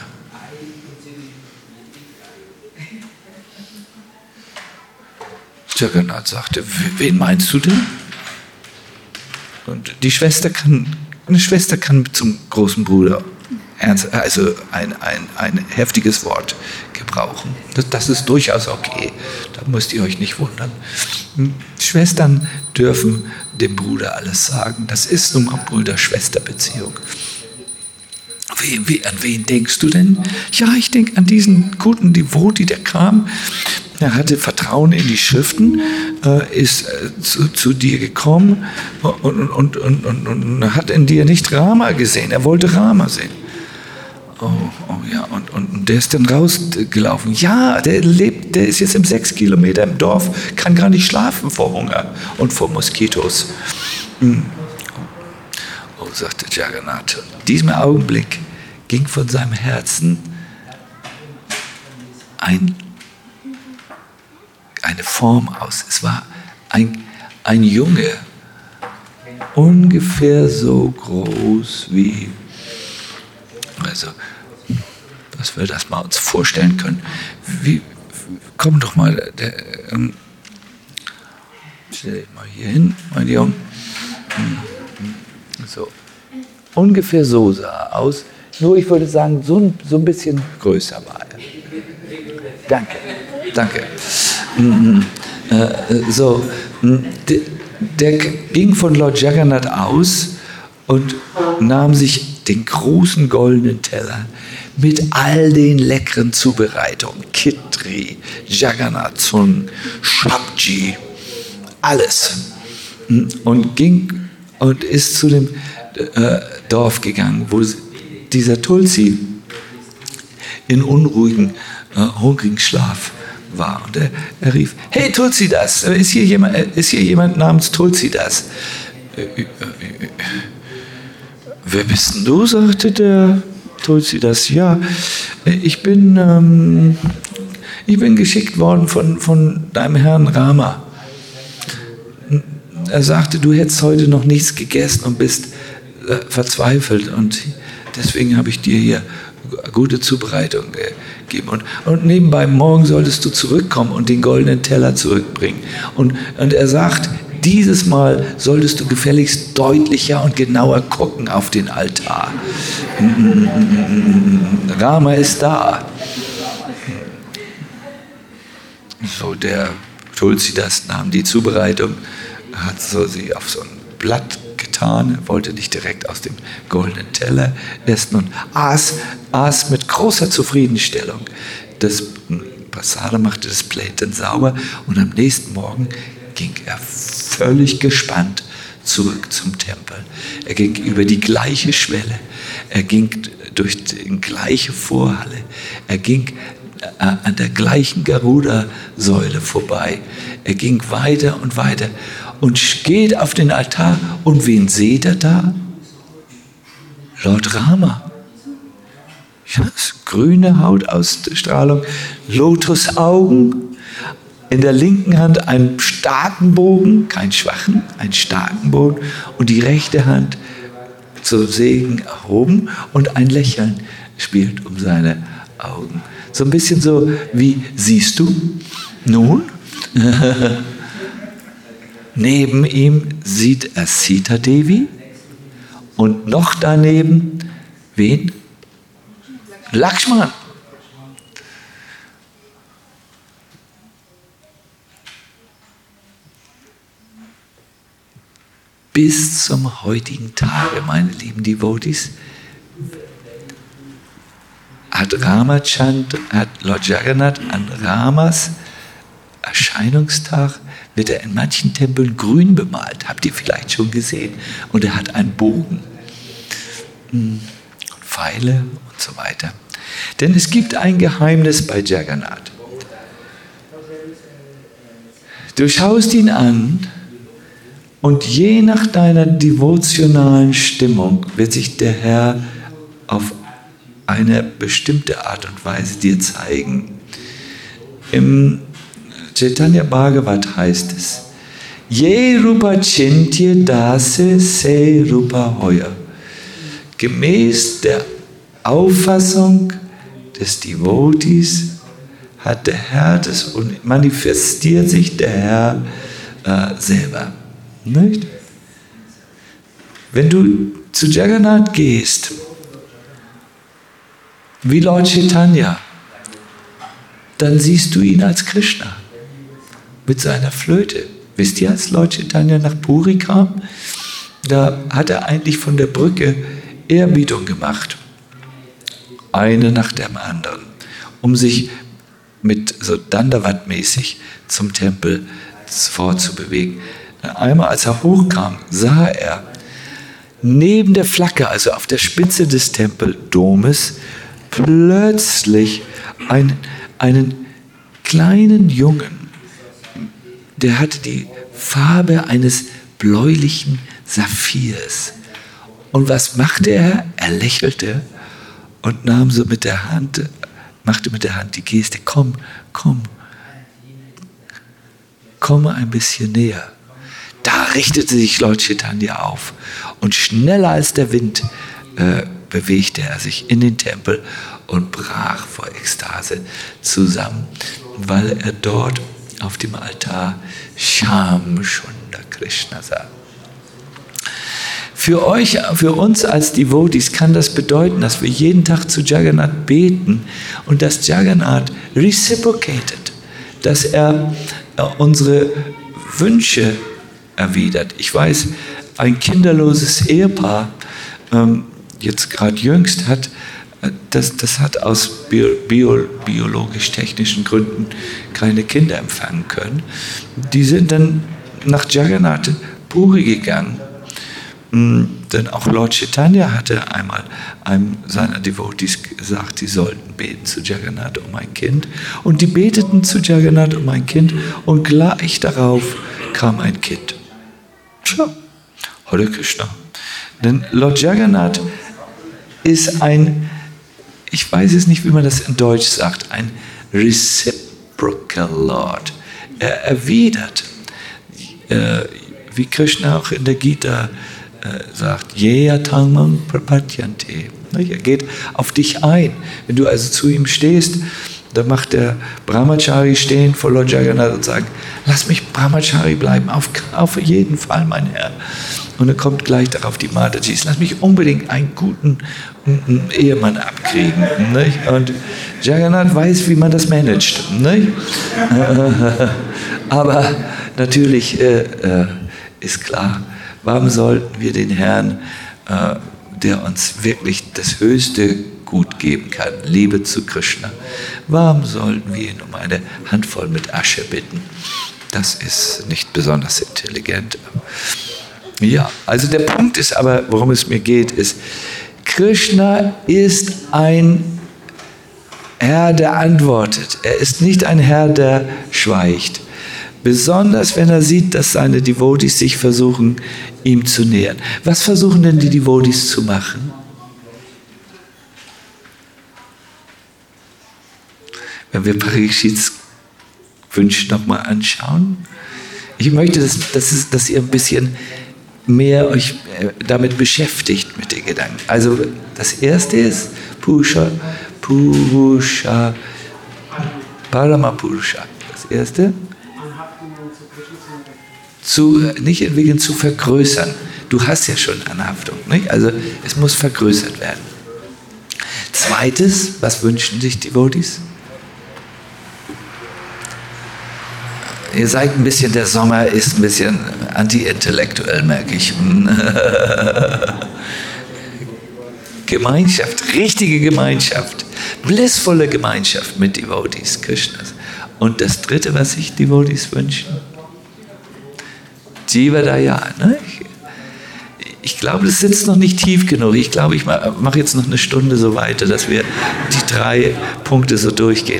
Jagannath sagte, wen meinst du denn? Und eine Schwester kann zum großen Bruder also ein heftiges Wort gebrauchen. Das ist durchaus okay. Da müsst ihr euch nicht wundern. Schwestern dürfen dem Bruder alles sagen. Das ist nun mal Bruder-Schwester-Beziehung. An wen denkst du denn? Ja, ich denke an diesen guten Devoti, der kam. Er hatte Vertrauen in die Schriften, ist zu dir gekommen und hat in dir nicht Rama gesehen. Er wollte Rama sehen. Oh ja, und der ist dann rausgelaufen. Ja, der ist jetzt im 6 Kilometer im Dorf, kann gar nicht schlafen vor Hunger und vor Moskitos. Oh, sagte Jagannath. In diesem Augenblick ging von seinem Herzen eine Form aus. Es war ein Junge, ungefähr so groß wie, also, dass wir das mal uns vorstellen können. Komm doch mal, stell dich mal hier hin, mein Junge. So. Ungefähr so sah er aus. Nur ich würde sagen, so ein bisschen größer war er. Danke. Der ging von Lord Jagannath aus und nahm sich den großen goldenen Teller mit all den leckeren Zubereitungen, Kitri, Jagannathun, Sabji, alles. Und ging und ist zu dem Dorf gegangen, wo dieser Tulsi in unruhigen, hungrigen Schlaf war. Und er rief, hey Tulsidas, ist hier jemand namens Tulsidas? Wer bist denn du, sagte der Tulsidas. Ja, ich bin geschickt worden von deinem Herrn Rama. Er sagte, du hättest heute noch nichts gegessen und bist verzweifelt und deswegen habe ich dir hier gute Zubereitung gegeben. Und nebenbei, morgen solltest du zurückkommen und den goldenen Teller zurückbringen. Und er sagt, dieses Mal solltest du gefälligst deutlicher und genauer gucken auf den Altar. Rama ist da. So, der Tulsidas nahm die Zubereitung, hat sie auf so ein Blatt getan, wollte nicht direkt aus dem goldenen Teller essen und aß mit großer Zufriedenstellung. Das Prasada machte das Plate dann sauber und am nächsten Morgen ging er völlig gespannt zurück zum Tempel. Er ging über die gleiche Schwelle, er ging durch die gleiche Vorhalle, er ging an der gleichen Garuda-Säule vorbei. Er ging weiter und weiter und geht auf den Altar. Und wen seht er da? Lord Rama. Ja, grüne Hautausstrahlung, Lotusaugen, in der linken Hand einen starken Bogen, keinen schwachen, einen starken Bogen und die rechte Hand zum Segen erhoben und ein Lächeln spielt um seine Augen. So ein bisschen so wie, siehst du? Nun? Neben ihm sieht er Sita Devi und noch daneben, wen? Lakshman. Bis zum heutigen Tage, meine lieben Devotees, hat Lord Jagannath an Ramas Erscheinungstag, wird er in manchen Tempeln grün bemalt. Habt ihr vielleicht schon gesehen? Und er hat einen Bogen, Pfeile und so weiter. Denn es gibt ein Geheimnis bei Jagannath. Du schaust ihn an und je nach deiner devotionalen Stimmung wird sich der Herr auf eine bestimmte Art und Weise dir zeigen. Im Chaitanya Bhagavat heißt es, Ye Rupa Chintye Dase Se Rupa Hoya. Gemäß der Auffassung des Devotees hat der Herr das und manifestiert sich der Herr selber. Nicht? Wenn du zu Jagannath gehst, wie Lord Chaitanya, dann siehst du ihn als Krishna mit seiner Flöte. Wisst ihr, als Lord Chaitanya nach Puri kam, da hat er eigentlich von der Brücke Ehrbietung gemacht, eine nach dem anderen, um sich mit so Dandavat-mäßig zum Tempel vorzubewegen. Einmal, als er hochkam, sah er neben der Flagge, also auf der Spitze des Tempeldomes, plötzlich einen kleinen Jungen, der hatte die Farbe eines bläulichen Saphirs. Und was machte er? Er lächelte und nahm so mit der Hand, machte mit der Hand die Geste, komm ein bisschen näher. Da richtete sich Lord Chaitanya auf und schneller als der Wind bewegte er sich in den Tempel und brach vor Ekstase zusammen, weil er dort auf dem Altar Shyam Sundar Krishna sah. Für euch, für uns als Devotees kann das bedeuten, dass wir jeden Tag zu Jagannath beten und dass Jagannath reciprocated, dass er unsere Wünsche erwidert. Ich weiß, ein kinderloses Ehepaar, jetzt gerade jüngst, hat das hat aus biologisch-technischen Gründen keine Kinder empfangen können. Die sind dann nach Jagannath Puri gegangen. Denn auch Lord Chaitanya hatte einmal einem seiner Devotees gesagt, sie sollten beten zu Jagannath um ein Kind. Und die beteten zu Jagannath um ein Kind und gleich darauf kam ein Kind. Tja, Hare Krishna. Denn Lord Jagannath ist ein, ich weiß es nicht, wie man das in Deutsch sagt, ein Reciprocal Lord. Er erwidert, wie Krishna auch in der Gita sagt, Yeyatamam prapadyante. Er geht auf dich ein. Wenn du also zu ihm stehst, dann macht der Brahmachari stehen vor Lord Jagannath und sagt, lass mich Brahmachari bleiben, auf jeden Fall, mein Herr. Und dann kommt gleich darauf die Matajis, lass mich unbedingt einen guten Ehemann abkriegen. Nicht? Und Jagannath weiß, wie man das managt. Nicht? Aber natürlich ist klar, warum sollten wir den Herrn, der uns wirklich das höchste Gut geben kann, Liebe zu Krishna, warum sollten wir ihn um eine Handvoll mit Asche bitten? Das ist nicht besonders intelligent. Ja, also der Punkt ist aber, worum es mir geht, ist, Krishna ist ein Herr, der antwortet. Er ist nicht ein Herr, der schweigt. Besonders, wenn er sieht, dass seine Devotees sich versuchen, ihm zu nähern. Was versuchen denn die Devotees zu machen? Wenn wir Parikshits Wunsch nochmal anschauen. Ich möchte, dass ihr ein bisschen mehr euch damit beschäftigt, mit den Gedanken. Also das erste ist Purusha, Parama Purusha. Das erste. Nicht entwickeln, zu vergrößern. Du hast ja schon Anhaftung, nicht? Also es muss vergrößert werden. Zweites, was wünschen sich die Devotees? Ihr seid ein bisschen, der Sommer ist ein bisschen anti-intellektuell, merke ich. Gemeinschaft, richtige Gemeinschaft, blissvolle Gemeinschaft mit Devotees Krishnas. Und das dritte, was sich Devotees wünschen? Jivadaya. Ne? Ich glaube, das sitzt noch nicht tief genug. Ich glaube, ich mache jetzt noch eine Stunde so weiter, dass wir die 3 Punkte so durchgehen.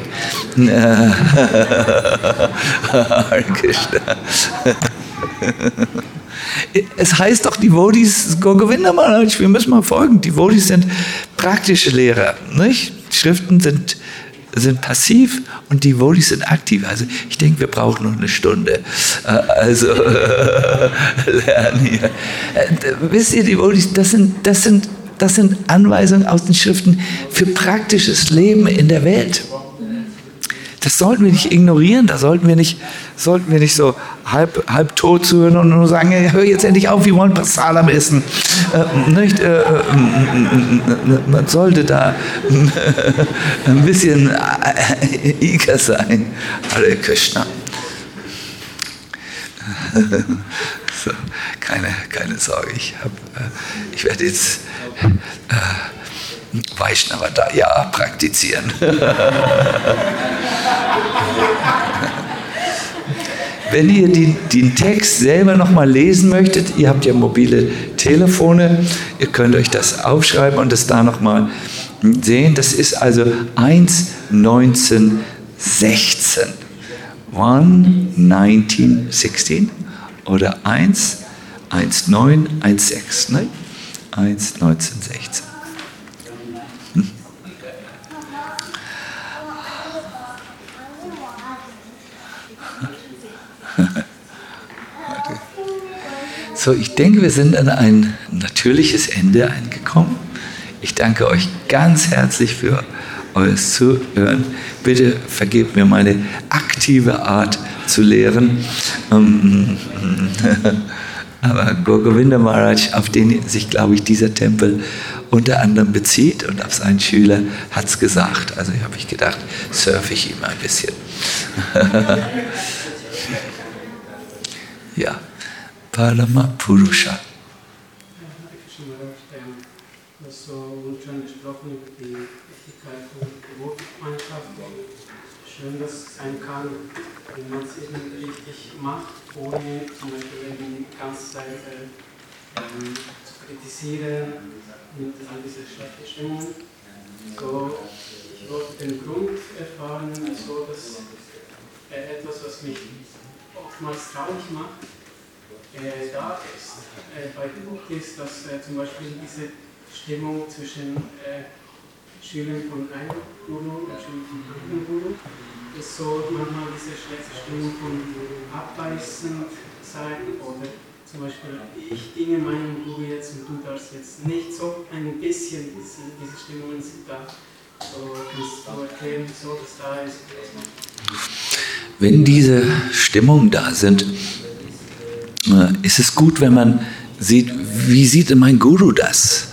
Es heißt doch, Devotees, Govinda Maharaj, wir müssen mal folgen. Devotees sind praktische Lehrer. Nicht? Schriften sind passiv und die Devotees sind aktiv. Also ich denke, wir brauchen noch eine Stunde. Also lernen hier. Wisst ihr, Devotees, das sind Anweisungen aus den Schriften für praktisches Leben in der Welt. Das sollten wir nicht ignorieren, da sollten wir nicht so halb tot zuhören und nur sagen, hör jetzt endlich auf, wir wollen Prasadam essen. Nicht? Man sollte da ein bisschen eager sein. Hare Krishna. So, keine Sorge, ich werde jetzt Vaishnava-Daya praktizieren. Wenn ihr den Text selber nochmal lesen möchtet, ihr habt ja mobile Telefone, ihr könnt euch das aufschreiben und das da nochmal sehen. Das ist also 1,1916. 1,1916 oder 1,1916. Ne? 1,1916. So, ich denke, wir sind an ein natürliches Ende angekommen. Ich danke euch ganz herzlich für euer Zuhören. Bitte vergebt mir meine aktive Art zu lehren. Aber Govinda Maharaj, auf den sich, glaube ich, dieser Tempel unter anderem bezieht und auf seinen Schüler, hat es gesagt. Also habe ich gedacht, surfe ich ihm ein bisschen. Ja, Parama Purusha. Du hast so schon gesprochen über die Wichtigkeit von Gemeinschaft. Schön, dass es sein kann, wenn man es eben richtig macht, ohne zum Beispiel eben die ganze Zeit zu kritisieren mit all dieser schlechten Stimmung. So, ich wollte den Grund erfahren, so dass etwas, was mich oftmals traurig macht, da ist. Bei Buch ist, dass zum Beispiel diese Stimmung zwischen Schülern von einem Guru und Schülern von einem anderen Guru ist so manchmal diese schlechte Stimmung von abweisend sein oder zum Beispiel ich dinge meinem Guru jetzt und du darfst jetzt nicht so ein bisschen, diese Stimmungen sind da. So kannst du erklären, wieso das da ist. Wenn diese Stimmungen da sind, ist es gut, wenn man sieht, wie sieht denn mein Guru das?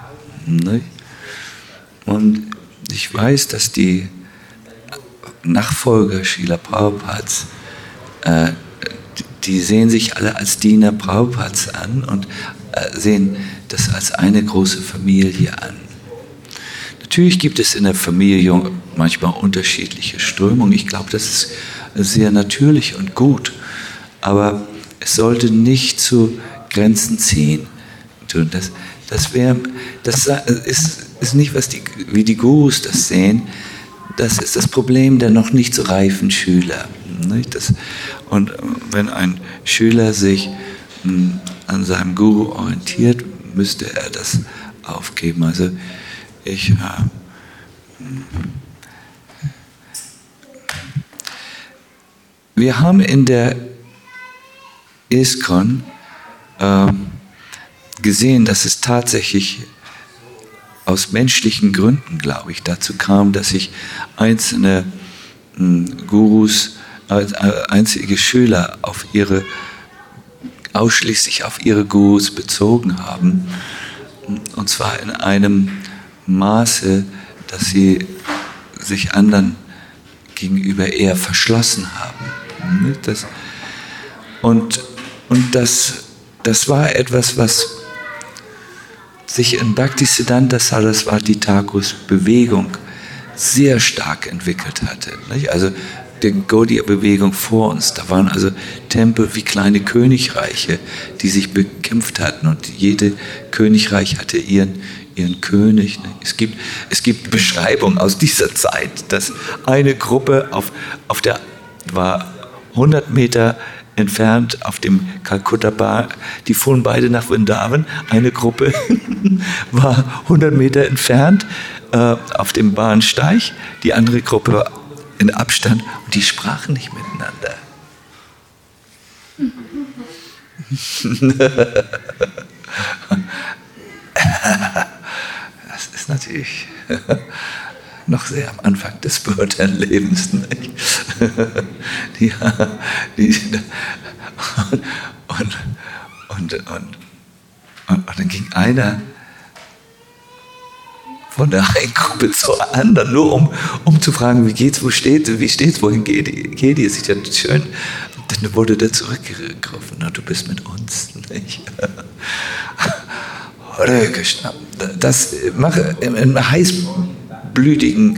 Und ich weiß, dass die Nachfolger Srila Prabhupads, die sehen sich alle als Diener Prabhupads an und sehen das als eine große Familie an. Natürlich gibt es in der Familie manchmal unterschiedliche Strömungen. Ich glaube, das ist sehr natürlich und gut. Aber es sollte nicht zu Grenzen ziehen. Das ist nicht, wie die Gurus das sehen. Das ist das Problem der noch nicht so reifen Schüler. Und wenn ein Schüler sich an seinem Guru orientiert, müsste er das aufgeben. Also wir haben in der ISKCON gesehen, dass es tatsächlich aus menschlichen Gründen, glaube ich, dazu kam, dass sich einzelne Gurus, einzige Schüler ausschließlich auf ihre Gurus bezogen haben. Und zwar in einem Maße, dass sie sich anderen gegenüber eher verschlossen haben. Das war etwas, was sich in Bhaktisiddhanta Saraswati Thakurs Bewegung sehr stark entwickelt hatte. Also die Gaudiya-Bewegung vor uns, da waren also Tempel wie kleine Königreiche, die sich bekämpft hatten und jede Königreich hatte ihren König. Es gibt Beschreibungen aus dieser Zeit, dass eine Gruppe war 100 Meter entfernt auf dem Calcutta Bar, die fuhren beide nach Vrindavan, eine Gruppe war 100 Meter entfernt auf dem Bahnsteig, die andere Gruppe war in Abstand und die sprachen nicht miteinander. Das ist natürlich noch sehr am Anfang des spirituellen Lebens. Und dann ging einer von der einen Gruppe zur anderen, nur um zu fragen, wie geht's, wie steht's, wohin geht ihr? Ist ja schön. Dann wurde der zurückgerufen, na, du bist mit uns. Nicht? Hare Krishna. Das mache in heißblütigen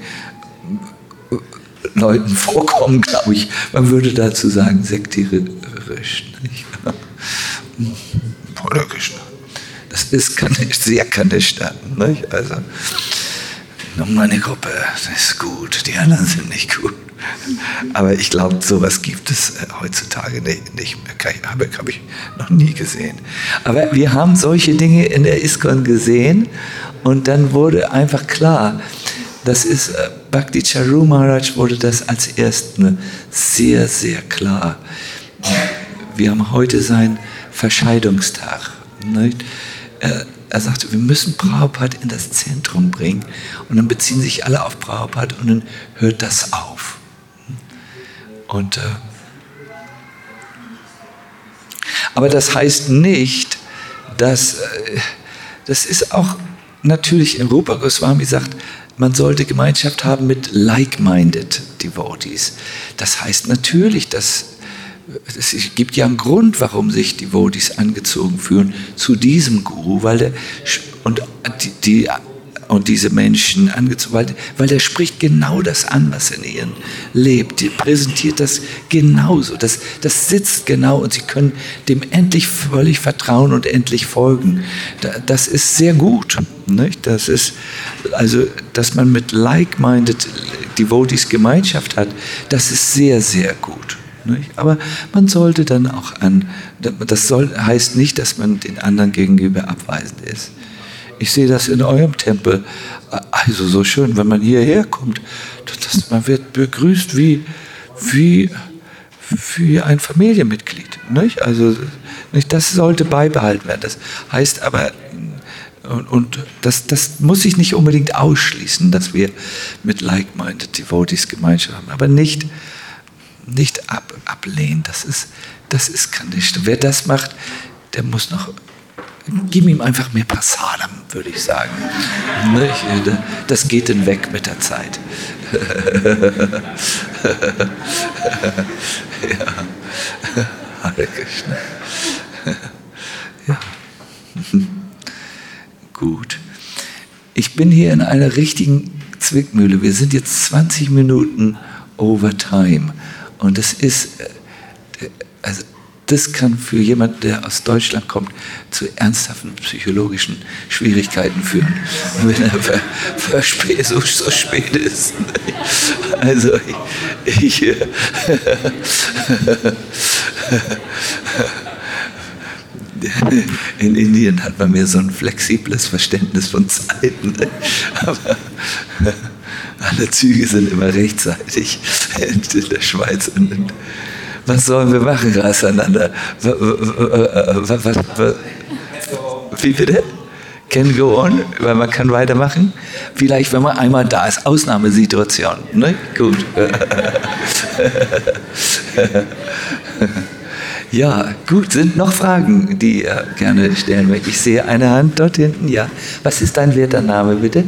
Leuten vorkommen, glaube ich. Man würde dazu sagen, sektierisch. Hare Krishna. Das ist sehr Kanishta. Also, meine Gruppe ist gut, die anderen sind nicht gut. Aber ich glaube, sowas gibt es heutzutage nicht mehr. Habe ich noch nie gesehen. Aber wir haben solche Dinge in der ISKCON gesehen und dann wurde einfach klar, das ist, Bhakti Charu Maharaj wurde das als Erste sehr, sehr klar. Wir haben heute seinen Verscheidungstag. Nicht? Er sagte, wir müssen Prabhupada in das Zentrum bringen und dann beziehen sich alle auf Prabhupada und dann hört das auf. Und Aber das heißt nicht, dass, das ist auch natürlich, Rupa Goswami sagt, man sollte Gemeinschaft haben mit like-minded Devotees. Das heißt natürlich, es gibt ja einen Grund, warum sich Devotees angezogen fühlen zu diesem Guru, und diese Menschen angezogen, weil der spricht genau das an, was in ihnen lebt. Die präsentiert das genauso. Das sitzt genau und sie können dem endlich völlig vertrauen und endlich folgen. Das ist sehr gut. Nicht? Das ist, also, dass man mit like-minded Devotees Gemeinschaft hat, das ist sehr, sehr gut. Nicht? Aber man sollte dann auch heißt nicht, dass man den anderen gegenüber abweisend ist. Ich sehe das in eurem Tempel, also so schön, wenn man hierher kommt, man wird begrüßt wie ein Familienmitglied. Nicht? Also das sollte beibehalten werden. Das heißt aber, und das muss sich nicht unbedingt ausschließen, dass wir mit like-minded Devotees Gemeinschaft haben, aber nicht ablehnen. Das ist kein nicht. Wer das macht, der muss noch. Gib ihm einfach mehr Prasadam, würde ich sagen. Das geht dann weg mit der Zeit. Ja. Hare Krishna. Ja. Gut. Ich bin hier in einer richtigen Zwickmühle. Wir sind jetzt 20 Minuten over time. Und das ist, das kann für jemanden, der aus Deutschland kommt, zu ernsthaften psychologischen Schwierigkeiten führen, wenn er so spät ist. Also in Indien hat man mehr so ein flexibles Verständnis von Zeiten. Aber alle Züge sind immer rechtzeitig in der Schweiz. Was sollen wir machen, Rasananda? Wie bitte? Can go on? Weil man kann weitermachen. Vielleicht, wenn man einmal da ist. Ausnahmesituation. Ne? Gut. Ja, gut. Sind noch Fragen, die ihr gerne stellen möchtet? Ich sehe eine Hand dort hinten. Ja. Was ist dein werter Name, bitte?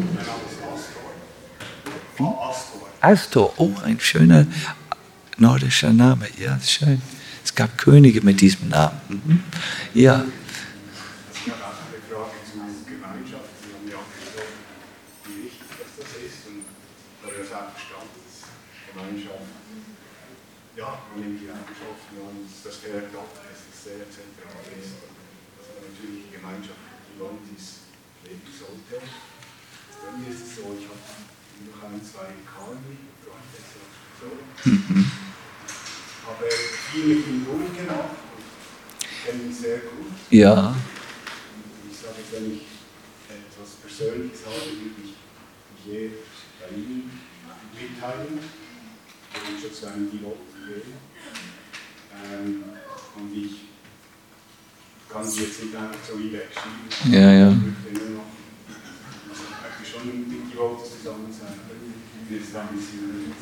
Astor. Oh, ein schöner nordischer Name, ja, schön. Es gab Könige mit diesem Namen. Mhm. Ja. Ich habe auch eine Frage zu Gemeinschaft. Sie haben ja angesprochen, wie wichtig das ist und da ist auch verstanden, dass Gemeinschaft, ja, man nimmt die Eigenschaften an, das gehört ab, dass es sehr zentral ist, dass man natürlich Gemeinschaft mit Devotees leben sollte. Bei mir ist es so, ich habe noch zwei Kali, so. Mhm. Habe viel mit ihm gemacht und kenne ihn sehr gut. Ja. Ich sage, wenn ich etwas Persönliches habe, würde ich je bei ihm mitteilen. Ich will schon zu einem Devoten gehen. Und ich kann sie jetzt nicht einfach so wie wegschieben. Ja, ja. Ich möchte noch, also ich möchte schon mit Devoten zusammen sein. Jetzt sagen sie,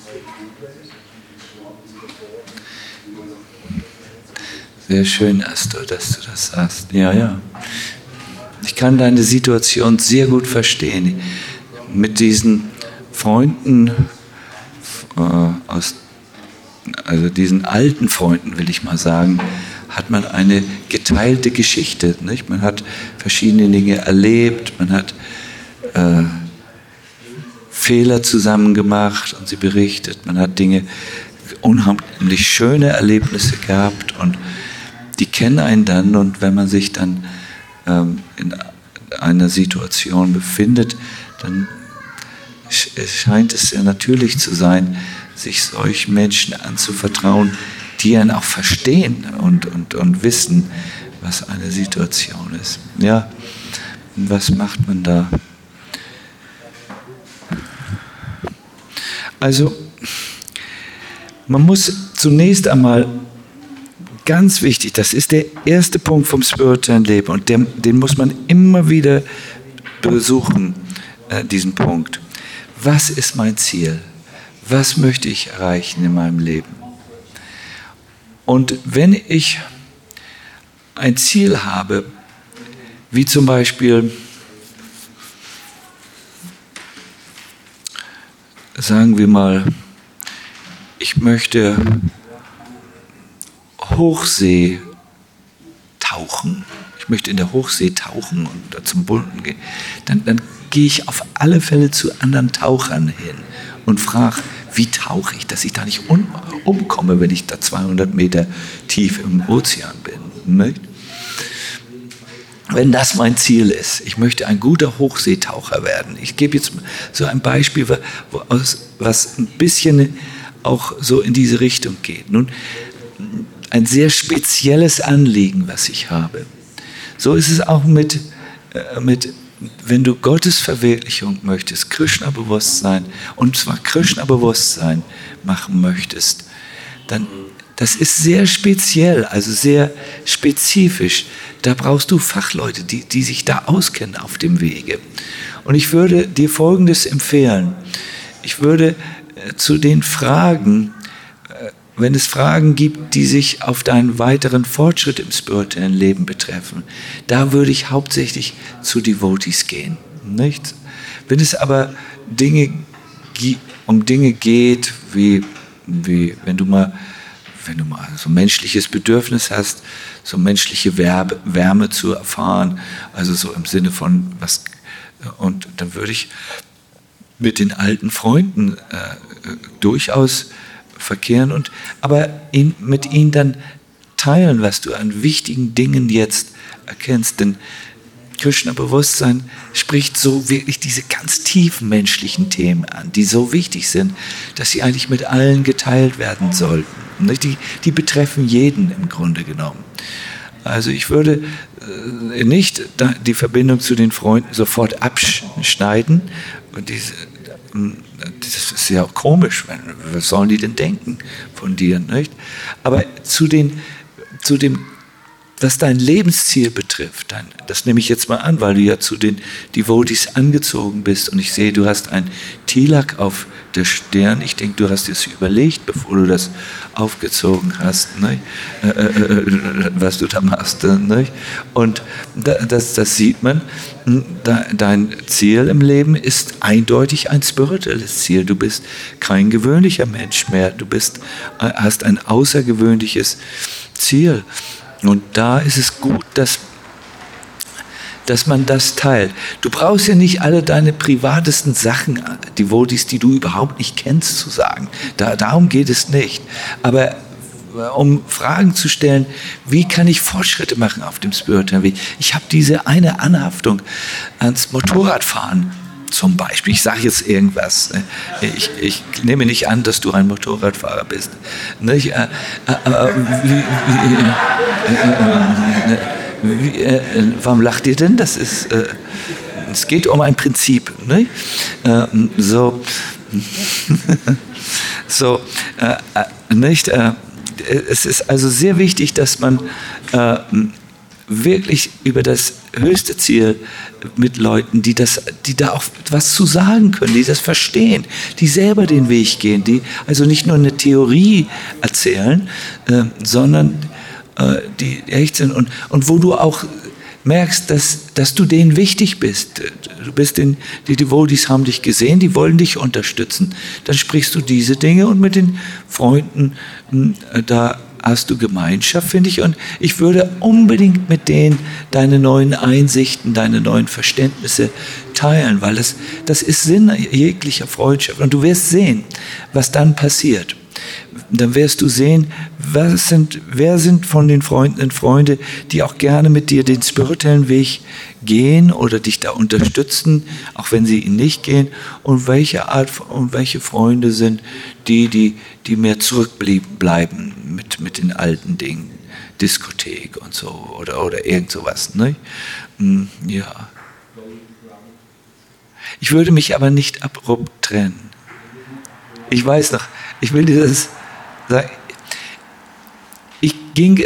sehr schön, Astor, dass du das sagst. Ja, ja. Ich kann deine Situation sehr gut verstehen. Mit diesen Freunden, also diesen alten Freunden, will ich mal sagen, hat man eine geteilte Geschichte. Nicht? Man hat verschiedene Dinge erlebt, man hat Fehler zusammen gemacht und sie berichtet. Man hat unheimlich schöne Erlebnisse gehabt und die kennen einen dann, und wenn man sich dann in einer Situation befindet, dann scheint es sehr natürlich zu sein, sich solchen Menschen anzuvertrauen, die einen auch verstehen und wissen, was eine Situation ist. Ja, und was macht man da? Also, man muss zunächst einmal, ganz wichtig, das ist der erste Punkt vom spirituellen Leben, und den muss man immer wieder besuchen, diesen Punkt. Was ist mein Ziel? Was möchte ich erreichen in meinem Leben? Und wenn ich ein Ziel habe, wie zum Beispiel, sagen wir mal, ich möchte Hochsee tauchen, ich möchte in der Hochsee tauchen und zum Bunten gehen, dann gehe ich auf alle Fälle zu anderen Tauchern hin und frage, wie tauche ich, dass ich da nicht umkomme, wenn ich da 200 Meter tief im Ozean bin. Nicht? Wenn das mein Ziel ist, ich möchte ein guter Hochseetaucher werden. Ich gebe jetzt so ein Beispiel, was ein bisschen auch so in diese Richtung geht. Nun, ein sehr spezielles Anliegen, was ich habe. So ist es auch mit wenn du Gottes Verwirklichung möchtest, Krishna-Bewusstsein, und zwar Krishna-Bewusstsein machen möchtest, dann das ist sehr speziell, also sehr spezifisch. Da brauchst du Fachleute, die sich da auskennen auf dem Wege. Und ich würde dir Folgendes empfehlen. Ich würde zu den Fragen, wenn es Fragen gibt, die sich auf deinen weiteren Fortschritt im spirituellen Leben betreffen, da würde ich hauptsächlich zu Devotees gehen. Nicht? Wenn es aber um Dinge geht, wie wenn du mal so ein menschliches Bedürfnis hast, so menschliche Wärme zu erfahren, also so im Sinne von was, und dann würde ich mit den alten Freunden durchaus verkehren, aber mit ihnen dann teilen, was du an wichtigen Dingen jetzt erkennst, denn Krishna-Bewusstsein spricht so wirklich diese ganz tiefen menschlichen Themen an, die so wichtig sind, dass sie eigentlich mit allen geteilt werden sollten. Die betreffen jeden im Grunde genommen. Also ich würde nicht die Verbindung zu den Freunden sofort abschneiden. Und das ist ja auch komisch. Was sollen die denn denken von dir? Nicht? Aber zu dem, was dein Lebensziel betrifft, das nehme ich jetzt mal an, weil du ja zu den Devotees angezogen bist und ich sehe, du hast ein Tilak auf der Stirn. Ich denke, du hast es überlegt, bevor du das aufgezogen hast, was du da machst. Nicht? Und das sieht man. Dein Ziel im Leben ist eindeutig ein spirituelles Ziel. Du bist kein gewöhnlicher Mensch mehr. Du hast ein außergewöhnliches Ziel. Und da ist es gut, dass man das teilt. Du brauchst ja nicht alle deine privatesten Sachen, Devotees, die du überhaupt nicht kennst, zu sagen. Darum geht es nicht. Aber um Fragen zu stellen, wie kann ich Fortschritte machen auf dem spirituellen Weg? Ich habe diese eine Anhaftung ans Motorradfahren zum Beispiel. Ich sage jetzt irgendwas. Ich nehme nicht an, dass du ein Motorradfahrer bist. Warum lacht ihr denn? Es geht um ein Prinzip. Ne? Nicht? Es ist also sehr wichtig, dass man wirklich über das höchste Ziel mit Leuten, die da auch was zu sagen können, die das verstehen, die selber den Weg gehen, die also nicht nur eine Theorie erzählen, sondern die echt sind und wo du auch merkst, dass du denen wichtig bist. Die Devotees haben dich gesehen, die wollen dich unterstützen. Dann sprichst du diese Dinge und mit den Freunden, da hast du Gemeinschaft, finde ich. Und ich würde unbedingt mit denen deine neuen Einsichten, deine neuen Verständnisse teilen, weil das ist Sinn jeglicher Freundschaft. Und du wirst sehen, was dann passiert. Dann wirst du sehen, wer sind von den Freunden Freunde, die auch gerne mit dir den spirituellen Weg gehen oder dich da unterstützen, auch wenn sie ihn nicht gehen, und welche Freunde sind die mehr zurückbleiben mit den alten Dingen, Diskothek und so oder irgend sowas. Ne? Ja. Ich würde mich aber nicht abrupt trennen. Ich weiß noch, ich will dir das sagen. Ich ging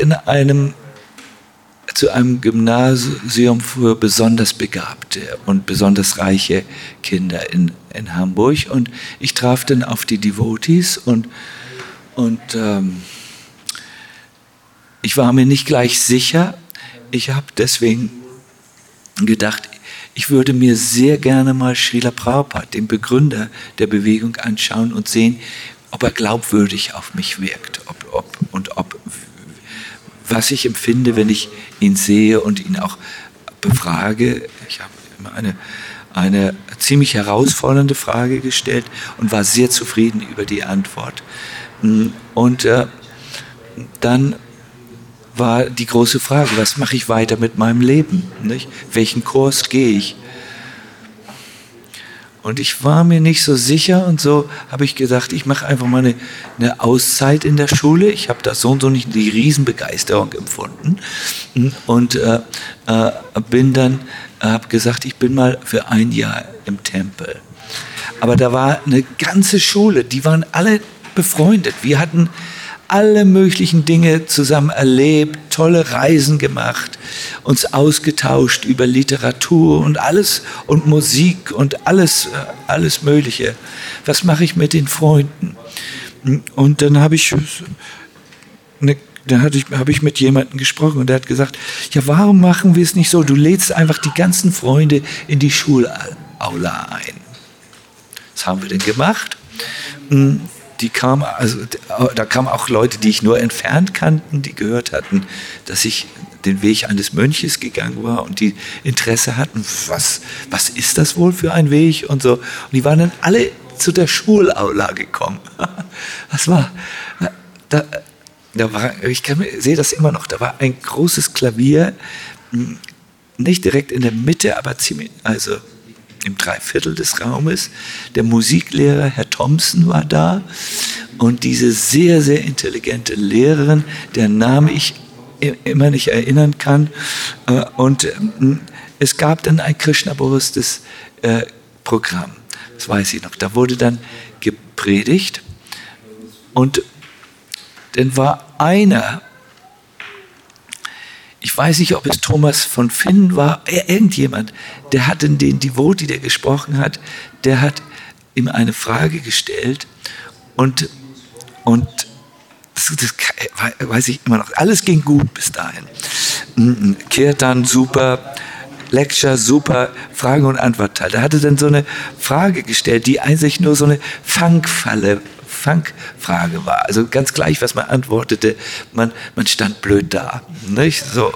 zu einem Gymnasium für besonders begabte und besonders reiche Kinder in Hamburg und ich traf dann auf die Devotees und ich war mir nicht gleich sicher, ich habe deswegen gedacht, ich würde mir sehr gerne mal Srila Prabhupada, den Begründer der Bewegung, anschauen und sehen, ob er glaubwürdig auf mich wirkt, was ich empfinde, wenn ich ihn sehe und ihn auch befrage. Ich habe immer eine ziemlich herausfordernde Frage gestellt und war sehr zufrieden über die Antwort. Und dann war die große Frage, was mache ich weiter mit meinem Leben? Nicht? Welchen Kurs gehe ich? Und ich war mir nicht so sicher und so habe ich gedacht, ich mache einfach mal eine Auszeit in der Schule. Ich habe da so und so nicht die Riesenbegeisterung empfunden und habe gesagt, ich bin mal für ein Jahr im Tempel. Aber da war eine ganze Schule, die waren alle befreundet. Wir hatten alle möglichen Dinge zusammen erlebt, tolle Reisen gemacht, uns ausgetauscht über Literatur und alles und Musik und alles Mögliche. Was mache ich mit den Freunden? Und dann habe ich mit jemandem gesprochen und der hat gesagt, ja, warum machen wir es nicht so? Du lädst einfach die ganzen Freunde in die Schulaula ein. Was haben wir denn gemacht? Da kamen auch Leute, die ich nur entfernt kannten, die gehört hatten, dass ich den Weg eines Mönches gegangen war und die Interesse hatten, was ist das wohl für ein Weg und so. Und die waren dann alle zu der Schulaula gekommen. Das war, ich sehe das immer noch, da war ein großes Klavier, nicht direkt in der Mitte, aber ziemlich, also im 3/4 des Raumes. Der Musiklehrer, Herr Thompson, war da und diese sehr, sehr intelligente Lehrerin, deren Namen ich immer nicht erinnern kann. Und es gab dann ein Krishna-bewusstes Programm, das weiß ich noch. Da wurde dann gepredigt und dann war einer, ich weiß nicht, ob es Thomas von Finn war, irgendjemand, der hat den Devotee, der gesprochen hat, der hat ihm eine Frage gestellt und das weiß ich immer noch. Alles ging gut bis dahin. Kirtan super, Lecture super, Frage- und Antwortteil. Da hatte dann so eine Frage gestellt, die eigentlich nur so eine Fangfrage war. Also ganz gleich, was man antwortete, man stand blöd da. Nicht? So.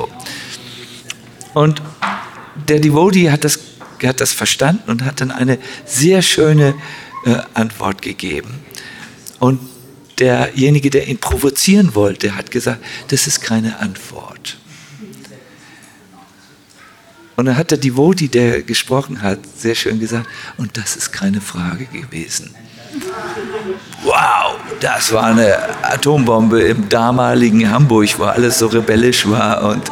Und der Devotee hat das verstanden und hat dann eine sehr schöne Antwort gegeben. Und derjenige, der ihn provozieren wollte, hat gesagt, das ist keine Antwort. Und dann hat der Devotee, der gesprochen hat, sehr schön gesagt, und das ist keine Frage gewesen. Wow, das war eine Atombombe im damaligen Hamburg, wo alles so rebellisch war und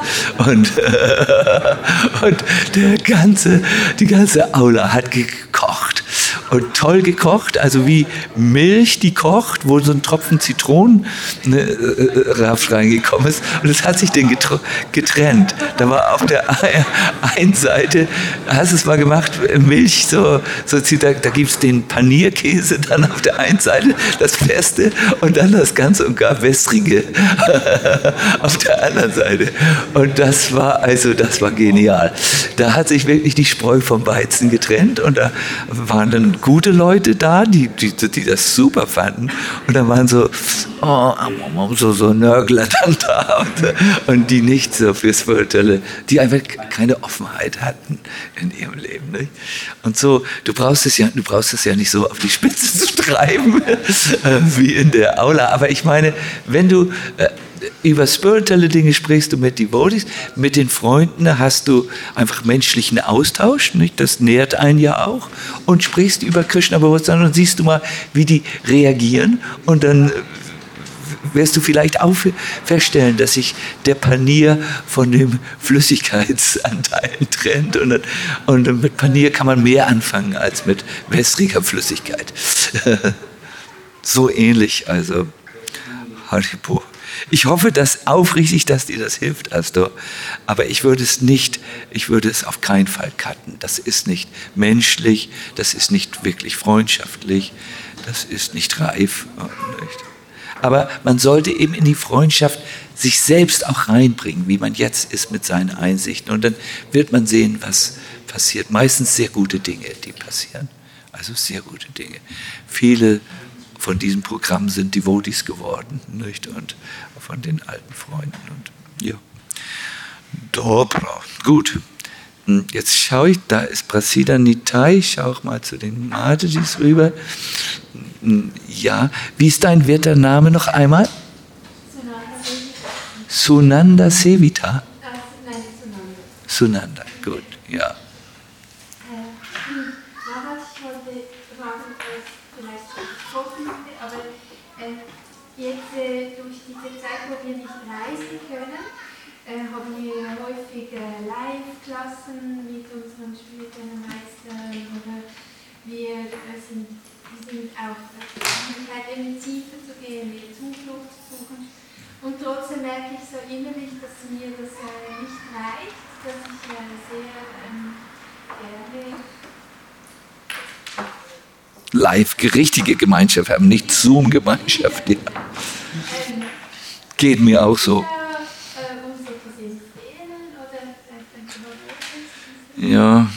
die ganze Aula hat gekocht. Und toll gekocht, also wie Milch, die kocht, wo so ein Tropfen Zitronenraps reingekommen ist. Und es hat sich dann getrennt. Da war auf der einen Seite, hast du es mal gemacht, Milch, da gibt es den Panierkäse, dann auf der einen Seite das Feste und dann das ganz und gar Wässrige auf der anderen Seite. Und das war genial. Da hat sich wirklich die Spreu vom Weizen getrennt und da waren dann gute Leute da, die das super fanden. Und da waren so Nörgler dann da und die nicht so fürs Spirituelle, die einfach keine Offenheit hatten in ihrem Leben. Nicht? Und so, du brauchst es ja nicht so auf die Spitze zu treiben wie in der Aula. Aber ich meine, wenn du über spirituelle Dinge sprichst du mit Devotees, mit den Freunden hast du einfach menschlichen Austausch, nicht? Das nährt einen ja auch, und sprichst über Krishna-Bewusstsein und siehst du mal, wie die reagieren, und dann wirst du vielleicht auch feststellen, dass sich der Panier von dem Flüssigkeitsanteil trennt, und mit Panier kann man mehr anfangen als mit wässriger Flüssigkeit. So ähnlich, also Haribo. Ich hoffe, dass aufrichtig, dass dir das hilft, Astor. Aber ich würde es auf keinen Fall cutten. Das ist nicht menschlich, das ist nicht wirklich freundschaftlich, das ist nicht reif. Aber man sollte eben in die Freundschaft sich selbst auch reinbringen, wie man jetzt ist mit seinen Einsichten. Und dann wird man sehen, was passiert. Meistens sehr gute Dinge, die passieren. Also sehr gute Dinge. Viele von diesem Programm sind Devotees geworden, nicht? Und von den alten Freunden. Und ja. Dobro. Gut. Jetzt schaue ich, da ist Prasida Nitai, ich schaue auch mal zu den Matatis rüber. Ja, wie ist dein werter Name noch einmal? Sunanda Sevita. Nein, Sunanda, gut, ja. Ich wollte fragen, vielleicht schon gesprochen wurde, aber jetzt durch diese Zeit, wo wir nicht reisen können, haben wir häufig Live-Klassen mit unseren Spirituellen oder wir sind auch in Tiefe zu gehen, mehr Zuflucht zu suchen. Und trotzdem merke ich so innerlich, dass mir das nicht reicht, dass ich sehr gerne Live, richtige Gemeinschaft haben, nicht Zoom-Gemeinschaft. Ja. Geht mir auch so. Ja.